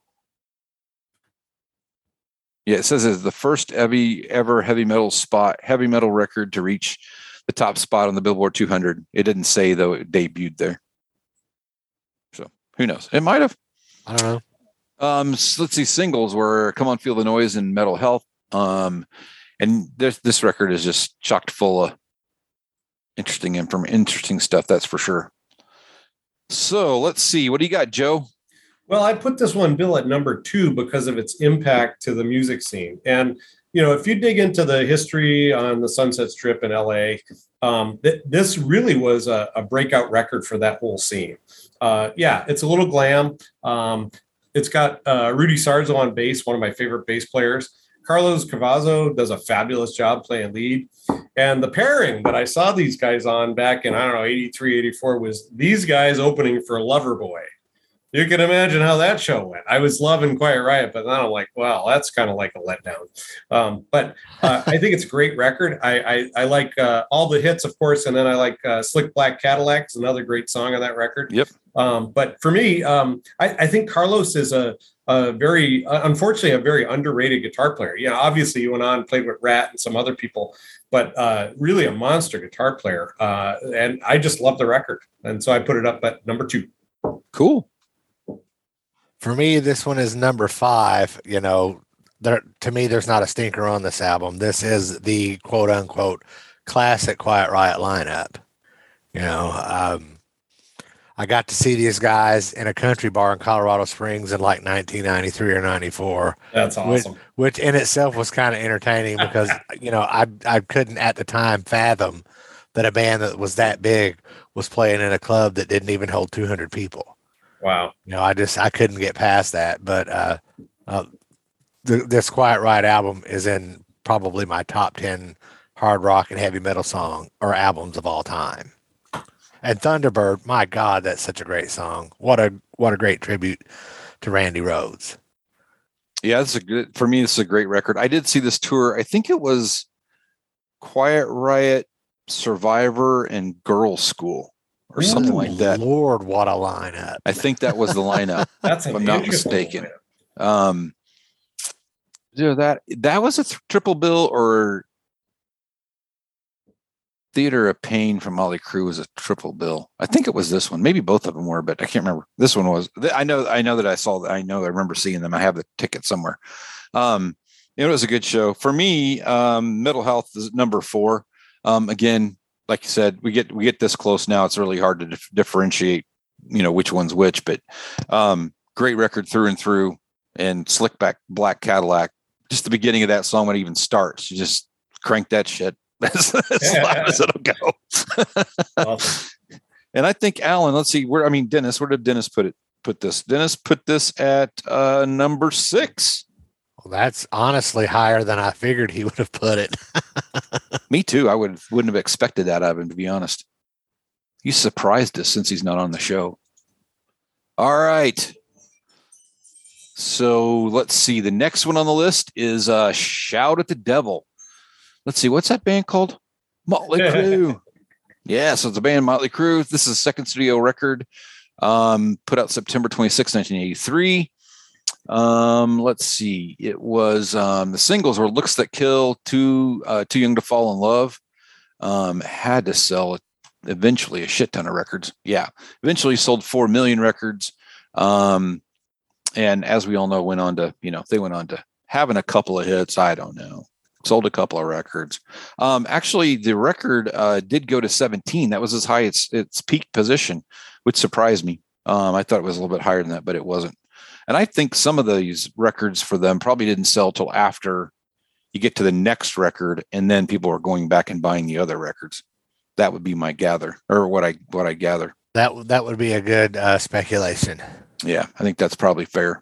Yeah, it says it's the first ever heavy metal record to reach the top spot on the Billboard 200. It didn't say though it debuted there. So who knows? It might have. I don't know. So let's see. Singles were "Come On Feel the Noise" and "Metal Health." And this record is just chocked full of interesting stuff. That's for sure. So let's see. What do you got, Joe? Well, I put this one, Bill, at number 2 because of its impact to the music scene. And, if you dig into the history on the Sunset Strip in LA, this really was a breakout record for that whole scene. It's a little glam. It's got Rudy Sarzo on bass, one of my favorite bass players. Carlos Cavazo does a fabulous job playing lead. And the pairing that I saw these guys on back in, 83, 84 was these guys opening for Loverboy. You can imagine how that show went. I was loving Quiet Riot, but then I'm like, wow, that's kind of like a letdown. But I think it's a great record. I like all the hits, of course, and then I like Slick Black Cadillac is another great song on that record. Yep. But for me, I think Carlos is unfortunately a very underrated guitar player. Obviously he went on and played with Rat and some other people, but really a monster guitar player. And I just love the record. And so I put it up at number 2. Cool. For me, this one is number 5. To me, there's not a stinker on this album. This is the quote unquote classic Quiet Riot lineup. I got to see these guys in a country bar in Colorado Springs in like 1993 or 94. That's awesome. Which in itself was kind of entertaining because, I couldn't at the time fathom that a band that was that big was playing in a club that didn't even hold 200 people. Wow. I couldn't get past that. But this Quiet Riot album is in probably my top 10 hard rock and heavy metal song or albums of all time. And Thunderbird, my God, that's such a great song. What a great tribute to Randy Rhoads. Yeah, this is a great record. I did see this tour. I think it was Quiet Riot, Survivor, and Girl School or something like that. Lord, what a lineup. I think that was the lineup. That's if I'm not mistaken. That was a triple bill, or Theater of Pain from Motley Crue was a triple bill. I think it was this one. Maybe both of them were, but I can't remember. This one was. I know that I saw that. I remember seeing them. I have the ticket somewhere. It was a good show for me. Metal Health is number 4. Again, like you said, we get this close now. It's really hard to differentiate, which one's which. But great record through and through. And Slick Black Cadillac. Just the beginning of that song when it even starts, you just crank that shit as loud as it'll go. Awesome. And I think Alan, let's see, Dennis, where did Dennis put this? Dennis put this at number 6. Well, that's honestly higher than I figured he would have put it. Me too. I wouldn't have expected that of him, to be honest. He's surprised us since he's not on the show. All right. So let's see. The next one on the list is Shout at the Devil. Let's see. What's that band called? Motley Crue. Yeah, so it's a band, Motley Crue. This is a second studio record, put out September 26, 1983. Let's see. It was the singles were Looks That Kill, Too Young to Fall in Love. Had to sell eventually a shit ton of records. Yeah, eventually sold 4 million records. And as we all know, they went on to having a couple of hits. I don't know. Sold a couple of records. Actually, the record did go to 17. That was as high as its peak position, which surprised me. I thought it was a little bit higher than that, but it wasn't. And I think some of these records for them probably didn't sell till after you get to the next record, and then people are going back and buying the other records. That would be my gather, or what I gather. That would be a good speculation. Yeah, I think that's probably fair.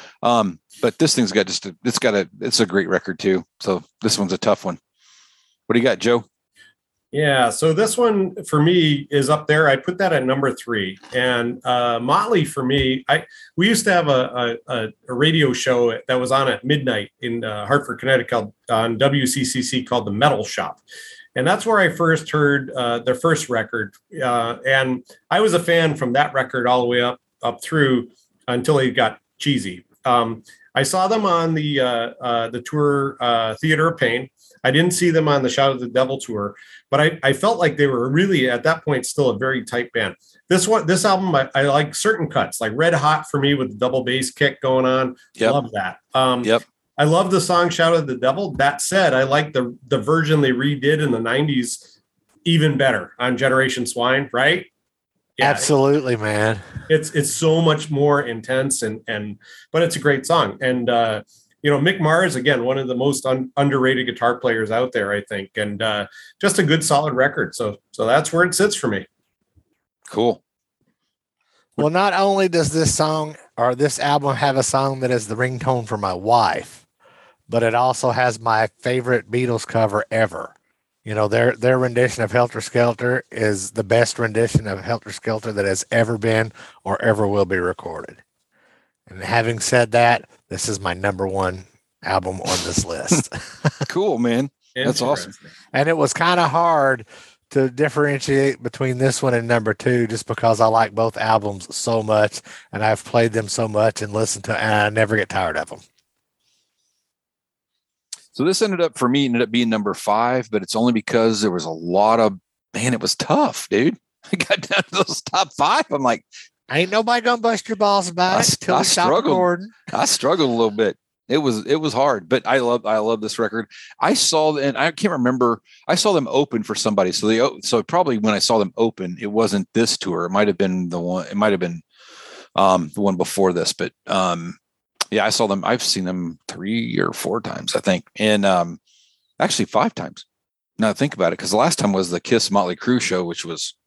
But this thing's got it's a great record too. So this one's a tough one. What do you got, Joe? Yeah, so this one for me is up there. I put that at number 3. And Motley for me, we used to have a radio show that was on at midnight in Hartford, Connecticut on WCCC called The Metal Shop. And that's where I first heard their first record. And I was a fan from that record all the way up through until it got cheesy. I saw them on the tour Theater of Pain. I didn't see them on the Shout at the Devil tour, but I felt like they were really at that point still a very tight band. This album, I like certain cuts, like Red Hot for me with the double bass kick going on. Yep. Love that. Yep. I love the song Shout at the Devil. That said, I like the version they redid in the 90s even better on Generation Swine, right? Yeah, absolutely, man. It's so much more intense but it's a great song. And Mick Mars, again, one of the most underrated guitar players out there, I think, and just a good solid record. So that's where it sits for me. Cool. Well, not only does this album have a song that is the ringtone for my wife, but it also has my favorite Beatles cover ever. Their rendition of Helter Skelter is the best rendition of Helter Skelter that has ever been or ever will be recorded. And having said that, this is my number 1 album on this list. Cool, man. That's awesome. And it was kind of hard to differentiate between this one and number 2, just because I like both albums so much and I've played them so much and listened to, and I never get tired of them. So this ended up being number 5, but it's only because there was a lot of, it was tough, dude. I got down to those top 5. I'm like, ain't nobody gonna bust your balls about it till we stop recording. I struggled a little bit. It was hard, but I love this record. I saw them open for somebody. So probably when I saw them open, it wasn't this tour. It might have been the one. It might have been the one before this, but yeah, I saw them. I've seen them 3 or 4 times, I think, and actually 5 times. Now think about it, because the last time was the Kiss Motley Crue show, which was,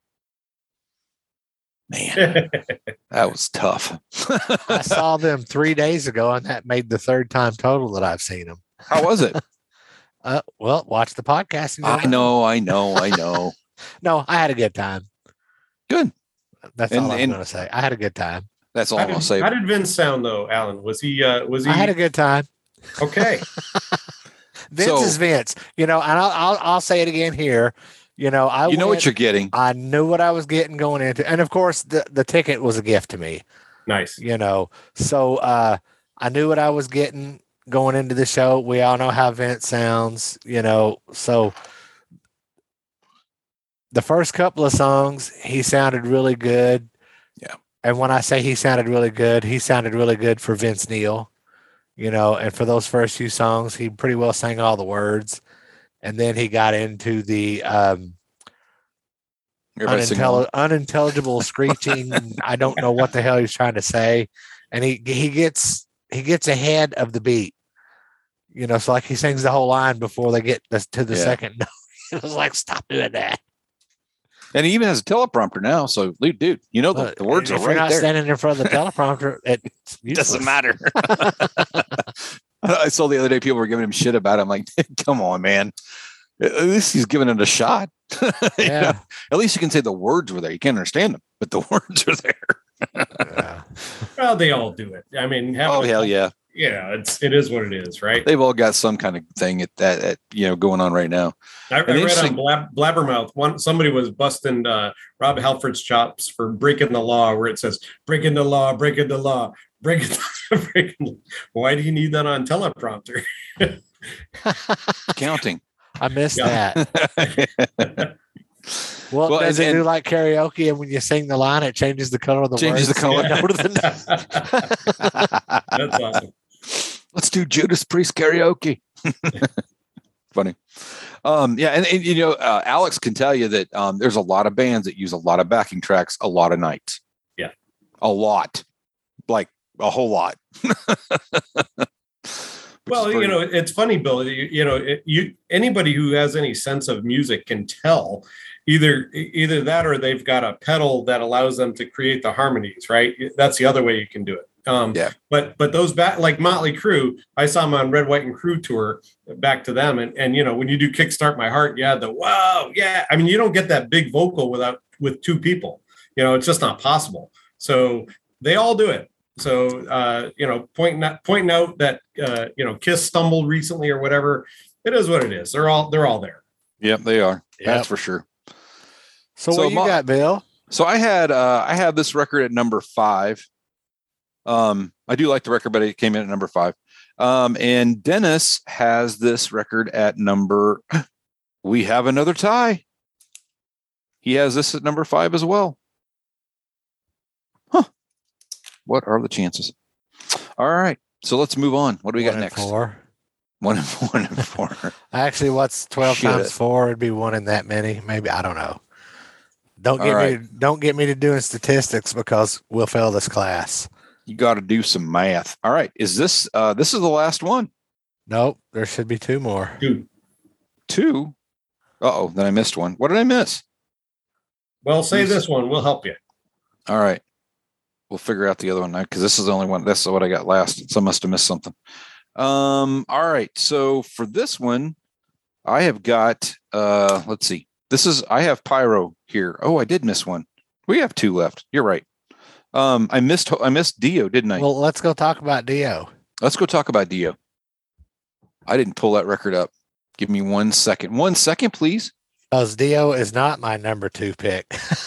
man, that was tough. I saw them 3 days ago, and that made the 3rd time total that I've seen them. How was it? Well, watch the podcast. I know. No, I had a good time. Good. That's all I'm going to say. I had a good time. That's all I'm going to say. How did Vince sound, though, Alan? Was he? I had a good time. Okay. Vince is Vince. And I'll say it again here. Know what you're getting. I knew what I was getting going into, and of course, the ticket was a gift to me. Nice. So I knew what I was getting going into the show. We all know how Vince sounds. So the first couple of songs, he sounded really good. Yeah. And when I say he sounded really good for Vince Neil. And for those first few songs, he pretty well sang all the words. And then he got into the unintelligible screeching. I don't know what the hell he's trying to say. And he gets ahead of the beat. So like he sings the whole line before they get to the second note. It was like, stop doing that. And he even has a teleprompter now. So, dude, the words are right there. If you're not standing in front of the teleprompter, it doesn't matter. I saw the other day people were giving him shit about it. I'm like, come on, man. At least he's giving it a shot. At least you can say the words were there. You can't understand them, but the words are there. Well, they all do it. I mean, Oh hell yeah. Yeah, it is what it is, right? They've all got some kind of thing at going on right now. I read on Blabbermouth somebody was busting Rob Halford's chops for breaking the law, where it says breaking the law, breaking the law, breaking breaking. Why do you need that on teleprompter? Counting. I missed that. Well, does it do like karaoke? And when you sing the line, it changes the color of the changes words? the color. That's awesome. Let's do Judas Priest karaoke. Funny. Alex can tell you that there's a lot of bands that use a lot of backing tracks a lot of nights. Yeah. A lot. Like a whole lot. Well, it's funny, Bill. Anybody who has any sense of music can tell either that or they've got a pedal that allows them to create the harmonies, right? That's the other way you can do it. But those like Motley Crue, I saw them on Red, White, and Crew tour. Back to them, and when you do Kickstart My Heart, wow, yeah. I mean, you don't get that big vocal with two people. It's just not possible. So they all do it. So pointing out that Kiss stumbled recently or whatever, it is what it is. They're all there. Yep, they are. Yep. That's for sure. So what you got, Bill? So I had this record at number 5. I do like the record, but it came in at number 5. And Dennis has this record at number. We have another tie. He has this at number 5 as well. Huh. What are the chances? All right. So let's move on. What do we got next? 4. 1 and 4. Actually, what's 12 times 4? It'd be 1 in that many. Maybe. I don't know. Don't get me to doing statistics because we'll fail this class. You got to do some math. All right. Is this is the last one? Nope. There should be 2 more. 2? Uh-oh. Then I missed one. What did I miss? Well, say this one. We'll help you. All right. We'll figure out the other one now because this is the only one. That's what I got last. So I must have missed something. All right. So for this one, I have got, let's see. I have Pyro here. Oh, I did miss one. We have 2 left. You're right. I missed Dio, didn't I? Well, let's go talk about Dio. Let's go talk about Dio. I didn't pull that record up. Give me 1 second. 1 second, please. Because Dio is not my number 2 pick.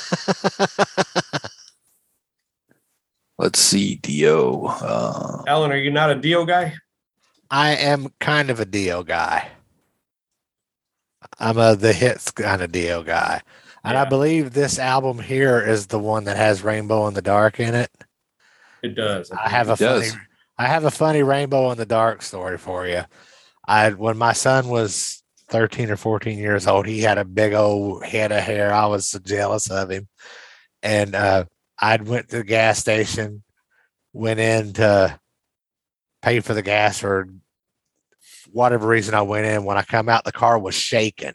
Let's see, Dio. Alan, are you not a Dio guy? I am kind of a Dio guy. I'm the hits kind of Dio guy. And I believe this album here is the one that has Rainbow in the Dark in it. It does. I have a funny Rainbow in the Dark story for you. When my son was 13 or 14 years old, he had a big old head of hair. I was so jealous of him. And I went to the gas station, went in to pay for the gas for whatever reason I went in. When I come out, the car was shaking,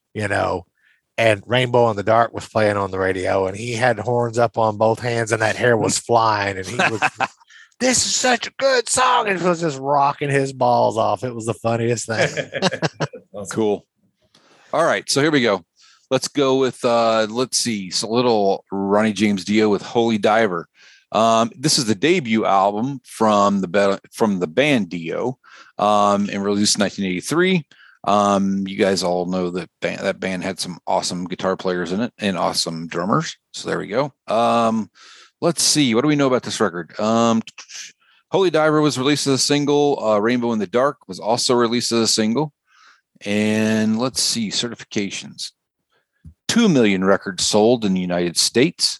and Rainbow in the Dark was playing on the radio, and he had horns up on both hands and that hair was flying. And he was, this is such a good song. And he was just rocking his balls off. It was the funniest thing. Cool. All right. So here we go. Let's go with, let's see. So little Ronnie James Dio with Holy Diver. This is the debut album from the band Dio, and released in 1983. You guys all know that band had some awesome guitar players in it and awesome drummers. So there we go. Let's see. What do we know about this record? Holy Diver was released as a single. Rainbow in the Dark was also released as a single. And let's see, certifications. 2 million records sold in the United States.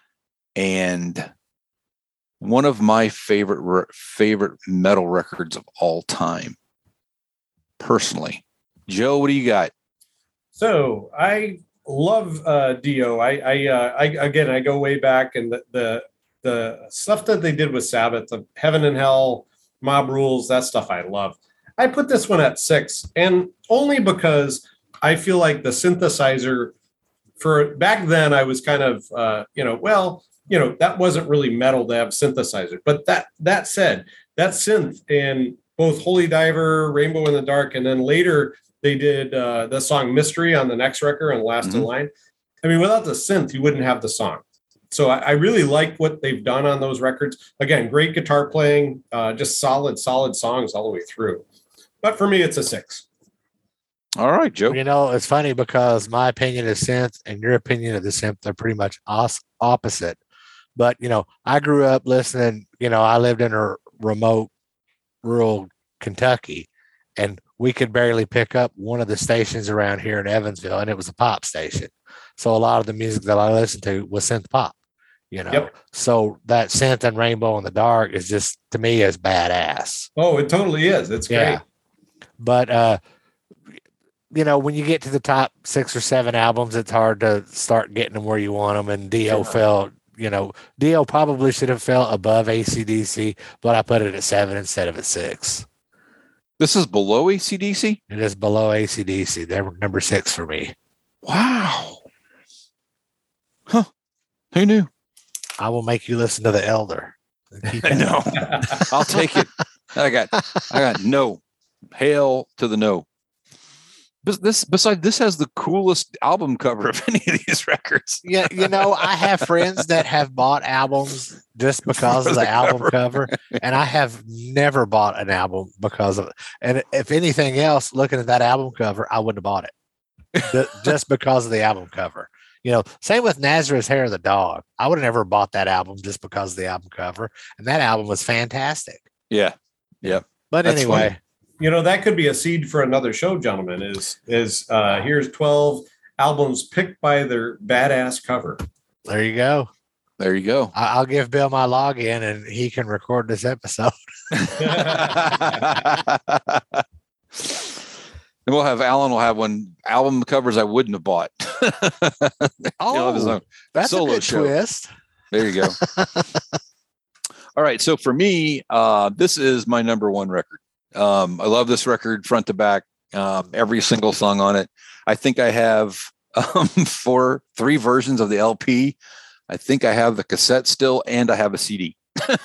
And one of my favorite metal records of all time, personally. Joe, what do you got? So I love Dio. I go way back, and the stuff that they did with Sabbath, the Heaven and Hell, Mob Rules, that stuff I love. I put this one at 6, and only because I feel like the synthesizer for back then I was kind of that wasn't really metal to have synthesizer. But that said, that synth in both Holy Diver, Rainbow in the Dark, and then later they did the song Mystery on the next record on Last in Line. I mean, without the synth, you wouldn't have the song. So I really like what they've done on those records. Again, great guitar playing, just solid songs all the way through. But for me, it's a 6. All right, Joe. You know, it's funny because my opinion of synth and your opinion of the synth, they're pretty much opposite. But, you know, I grew up listening, you know, I lived in a remote rural Kentucky, and we could barely pick up one of the stations around here in Evansville, and it was a pop station. So a lot of the music that I listened to was synth pop, you know. Yep. So that synth and Rainbow in the Dark is just, to me, is badass. Oh, it totally is. It's great. But you know, when you get to the top 6 or 7 albums, it's hard to start getting them where you want them. And Dio fell, you know, Dio probably should have fell above AC/DC, but I put it at 7 instead of at 6. This is below AC/DC? It is below AC/DC. They're number 6 for me. Wow. Huh. Who knew? I will make you listen to The Elder. No. I'll take it. I got no. Hail to the no. Besides, this has the coolest album cover of any of these records. Yeah, you know, I have friends that have bought albums just because of the album cover, and I have never bought an album because of it. And if anything else, looking at that album cover, I wouldn't have bought it just because of the album cover. You know, same with Nazareth's Hair of the Dog. I would have never bought that album just because of the album cover, and that album was fantastic. Yeah, yep. But That's anyway. funny. You know, that could be a seed for another show, gentlemen, is here's 12 albums picked by their badass cover. There you go. There you go. I'll give Bill my login and he can record this episode. And we'll have Alan will have one album covers I wouldn't have bought. That's solo a good show. twist. There you go. All right. So for me, this is my number 1 record. I love this record front to back, every single song on it. I think I have 3 versions of the LP. I think I have the cassette still, and I have a CD.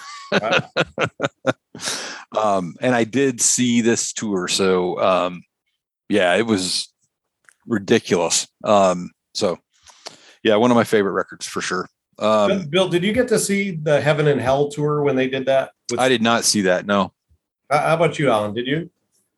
And I did see this tour. So, yeah, it was ridiculous. So yeah, one of my favorite records for sure. Bill, did you get to see the Heaven and Hell tour when they did that? I did not see that. No. How about you, Alan? Did you?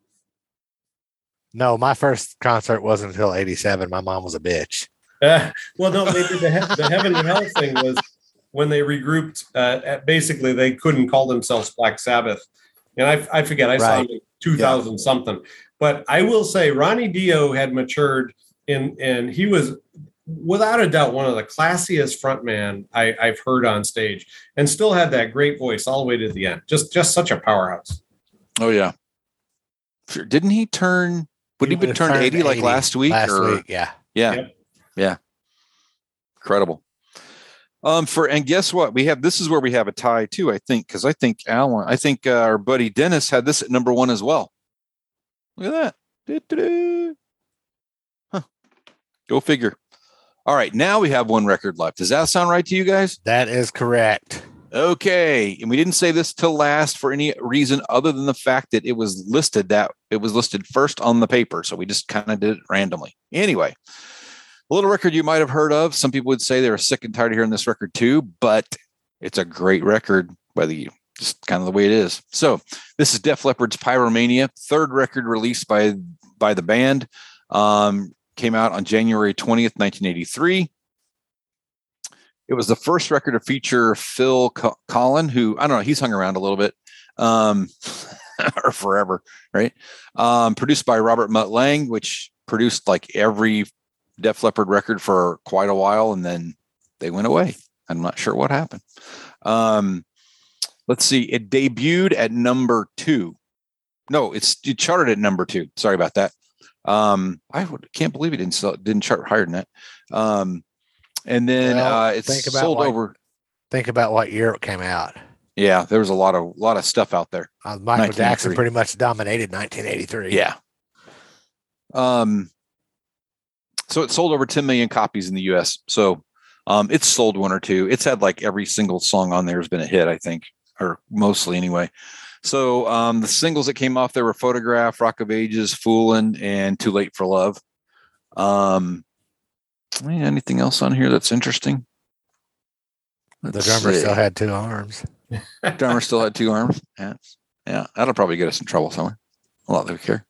No, my first concert wasn't until 87. My mom was a bitch. Well, no, they did the Heaven and Hell thing was when they regrouped. Basically, they couldn't call themselves Black Sabbath. And I forget, I saw them in 2000 something. But I will say Ronnie Dio had matured and he was without a doubt one of the classiest frontman I've heard on stage, and still had that great voice all the way to the end. Just such a powerhouse. Oh yeah. Sure. Didn't he turn? Would he been turned 80 like last week? Yeah. Yep. Yeah. Incredible. And guess what? This is where we have a tie too, I think, because I think our buddy Dennis had this at number 1 as well. Look at that. Huh. Go figure. All right. Now we have 1 record left. Does that sound right to you guys? That is correct. Okay. And we didn't say this till last for any reason other than the fact that it was listed first on the paper. So we just kind of did it randomly. Anyway, a little record you might have heard of. Some people would say they were sick and tired of hearing this record too, but it's a great record, whether you just kind of the way it is. So this is Def Leppard's Pyromania, 3rd record released by the band. Came out on January 20th, 1983. It was the first record to feature Phil Collen, who, I don't know, he's hung around a little bit, or forever, right? Produced by Robert Mutt Lang, which produced like every Def Leppard record for quite a while, and then they went away. I'm not sure what happened. Let's see. It debuted at number 2. No, it charted at number 2. Sorry about that. I can't believe it didn't chart higher than that. And then it's sold over. Think about what year it came out. Yeah, there was a lot of stuff out there. Michael Jackson pretty much dominated 1983. Yeah. So it sold over 10 million copies in the US. So it's sold 1 or 2. It's had like every single song on there has been a hit, I think, or mostly anyway. So the singles that came off there were Photograph, Rock of Ages, Foolin', and Too Late for Love. Anything else on here that's interesting? The drummer still had 2 arms. Drummer still had 2 arms. Yeah. That'll probably get us in trouble somewhere. A lot that we care.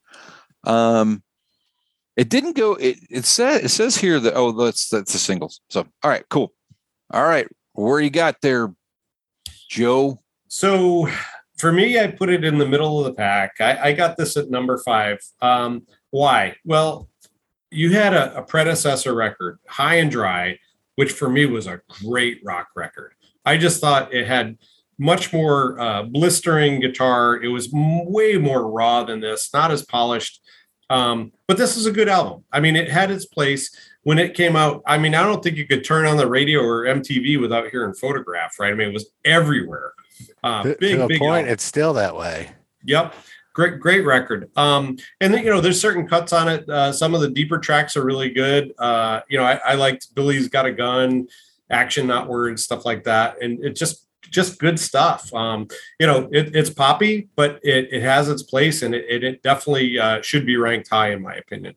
It didn't go. It says here that that's the singles. So all right, cool. All right, where you got there, Joe? So for me, I put it in the middle of the pack. I got this at number 5. Why? Well, you had a predecessor record, High and Dry, which for me was a great rock record. I just thought it had much more blistering guitar. It was way more raw than this, not as polished. But this is a good album. I mean, it had its place when it came out. I mean, I don't think you could turn on the radio or MTV without hearing Photograph, right? I mean, it was everywhere. To a point, album. it's still that way. Yep. Great record. And then, there's certain cuts on it. Some of the deeper tracks are really good. I liked Billy's Got a Gun, Action Not Words, stuff like that. And it just good stuff. It's poppy, but it has its place, and it definitely should be ranked high in my opinion.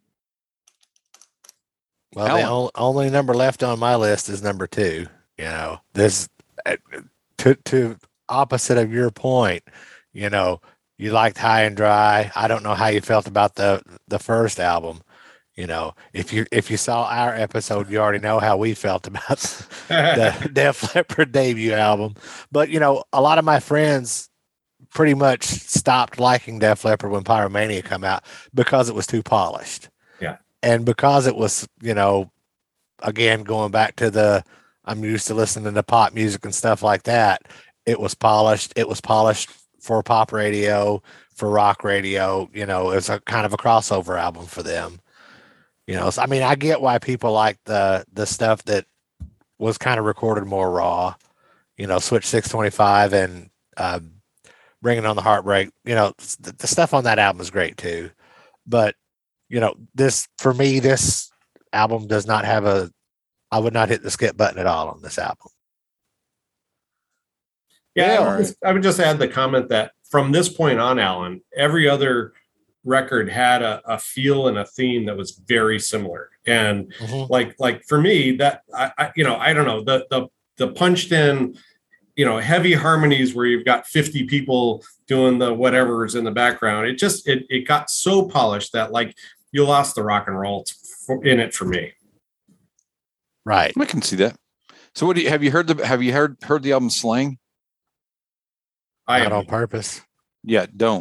Well, the only number left on my list is number 2. This to opposite of your point, you liked High and Dry. I don't know how you felt about the first album. If you saw our episode, you already know how we felt about the Def Leppard debut album. But a lot of my friends pretty much stopped liking Def Leppard when Pyromania came out because it was too polished. Yeah, and because it was, again going back to I'm used to listening to pop music and stuff like that. It was polished. It was polished for pop radio, for rock radio. It's a kind of a crossover album for them. So, I mean, I get why people like the stuff that was kind of recorded more raw, Switch 625 and Bringing on the Heartbreak. The stuff on that album is great too. But, this album does not have I would not hit the skip button at all on this album. Yeah, I would just add the comment that from this point on, Alan, every other record had a feel and a theme that was very similar. And like for me, that I don't know, the punched in, heavy harmonies where you've got 50 people doing the whatever's in the background. It got so polished that like you lost the rock and roll in it for me. Right. I can see that. So have you heard the album Slang? Not on purpose. Yeah, don't.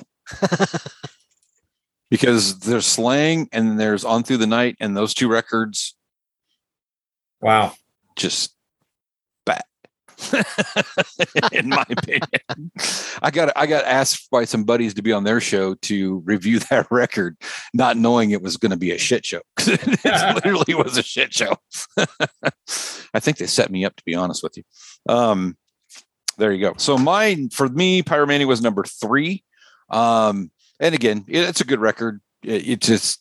Because there's Slang and there's On Through the Night, and those 2 records. Wow. Just bad. In my opinion. I got asked by some buddies to be on their show to review that record, not knowing it was going to be a shit show. It literally was a shit show. I think they set me up, to be honest with you. There you go. So for me, Pyromania was number 3. And again, it's a good record. It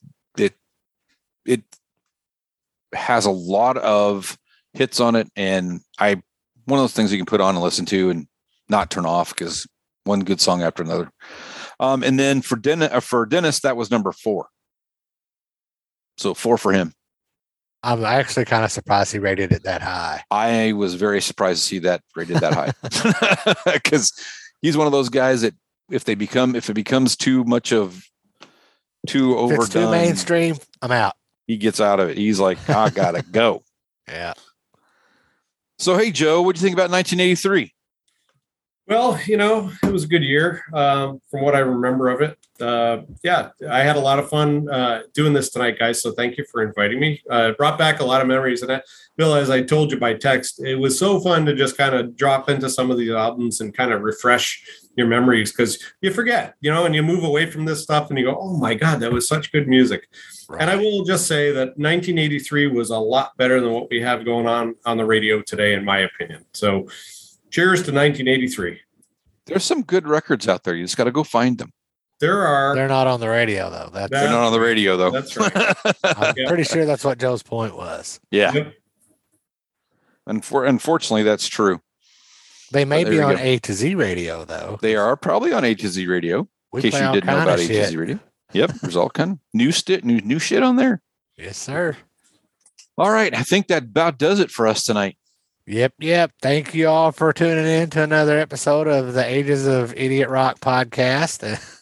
has a lot of hits on it, and one of those things you can put on and listen to and not turn off, because one good song after another. And then for Dennis, that was number 4. So 4 for him. I'm actually kind of surprised he rated it that high. I was very surprised to see that rated that high, because he's one of those guys that if it becomes too overdone, if it's too mainstream, I'm out. He gets out of it. He's like, I gotta go. Yeah. So, hey, Joe, what do you think about 1983? Well, it was a good year from what I remember of it. Yeah, I had a lot of fun doing this tonight, guys. So thank you for inviting me. It brought back a lot of memories. And Bill, as I told you by text, it was so fun to just kind of drop into some of these albums and kind of refresh your memories, because you forget, and you move away from this stuff and you go, oh my God, that was such good music. Right. And I will just say that 1983 was a lot better than what we have going on the radio today, in my opinion. So cheers to 1983. There's some good records out there. You just got to go find them. They're not on the radio, though. They're not on the radio, though. That's right. I'm pretty sure that's what Joe's point was. Yeah. Yep. Unfortunately, that's true. They may be on A to Z radio, though. They are probably on A to Z radio. In case you didn't know about A to Z radio. Yep. There's all kind of new shit on there. Yes, sir. All right. I think that about does it for us tonight. Yep. Thank you all for tuning in to another episode of the Ages of Idiot Rock podcast.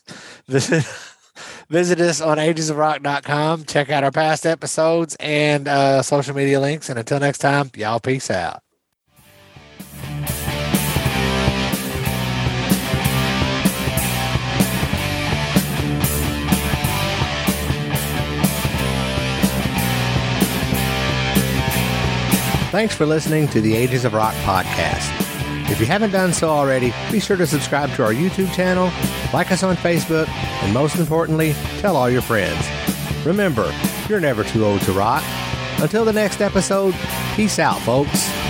Visit us on agesofrock.com. Check out our past episodes and social media links. And until next time, y'all peace out. Thanks for listening to the Ages of Rock podcast. If you haven't done so already, be sure to subscribe to our YouTube channel, like us on Facebook, and most importantly, tell all your friends. Remember, you're never too old to rock. Until the next episode, peace out, folks.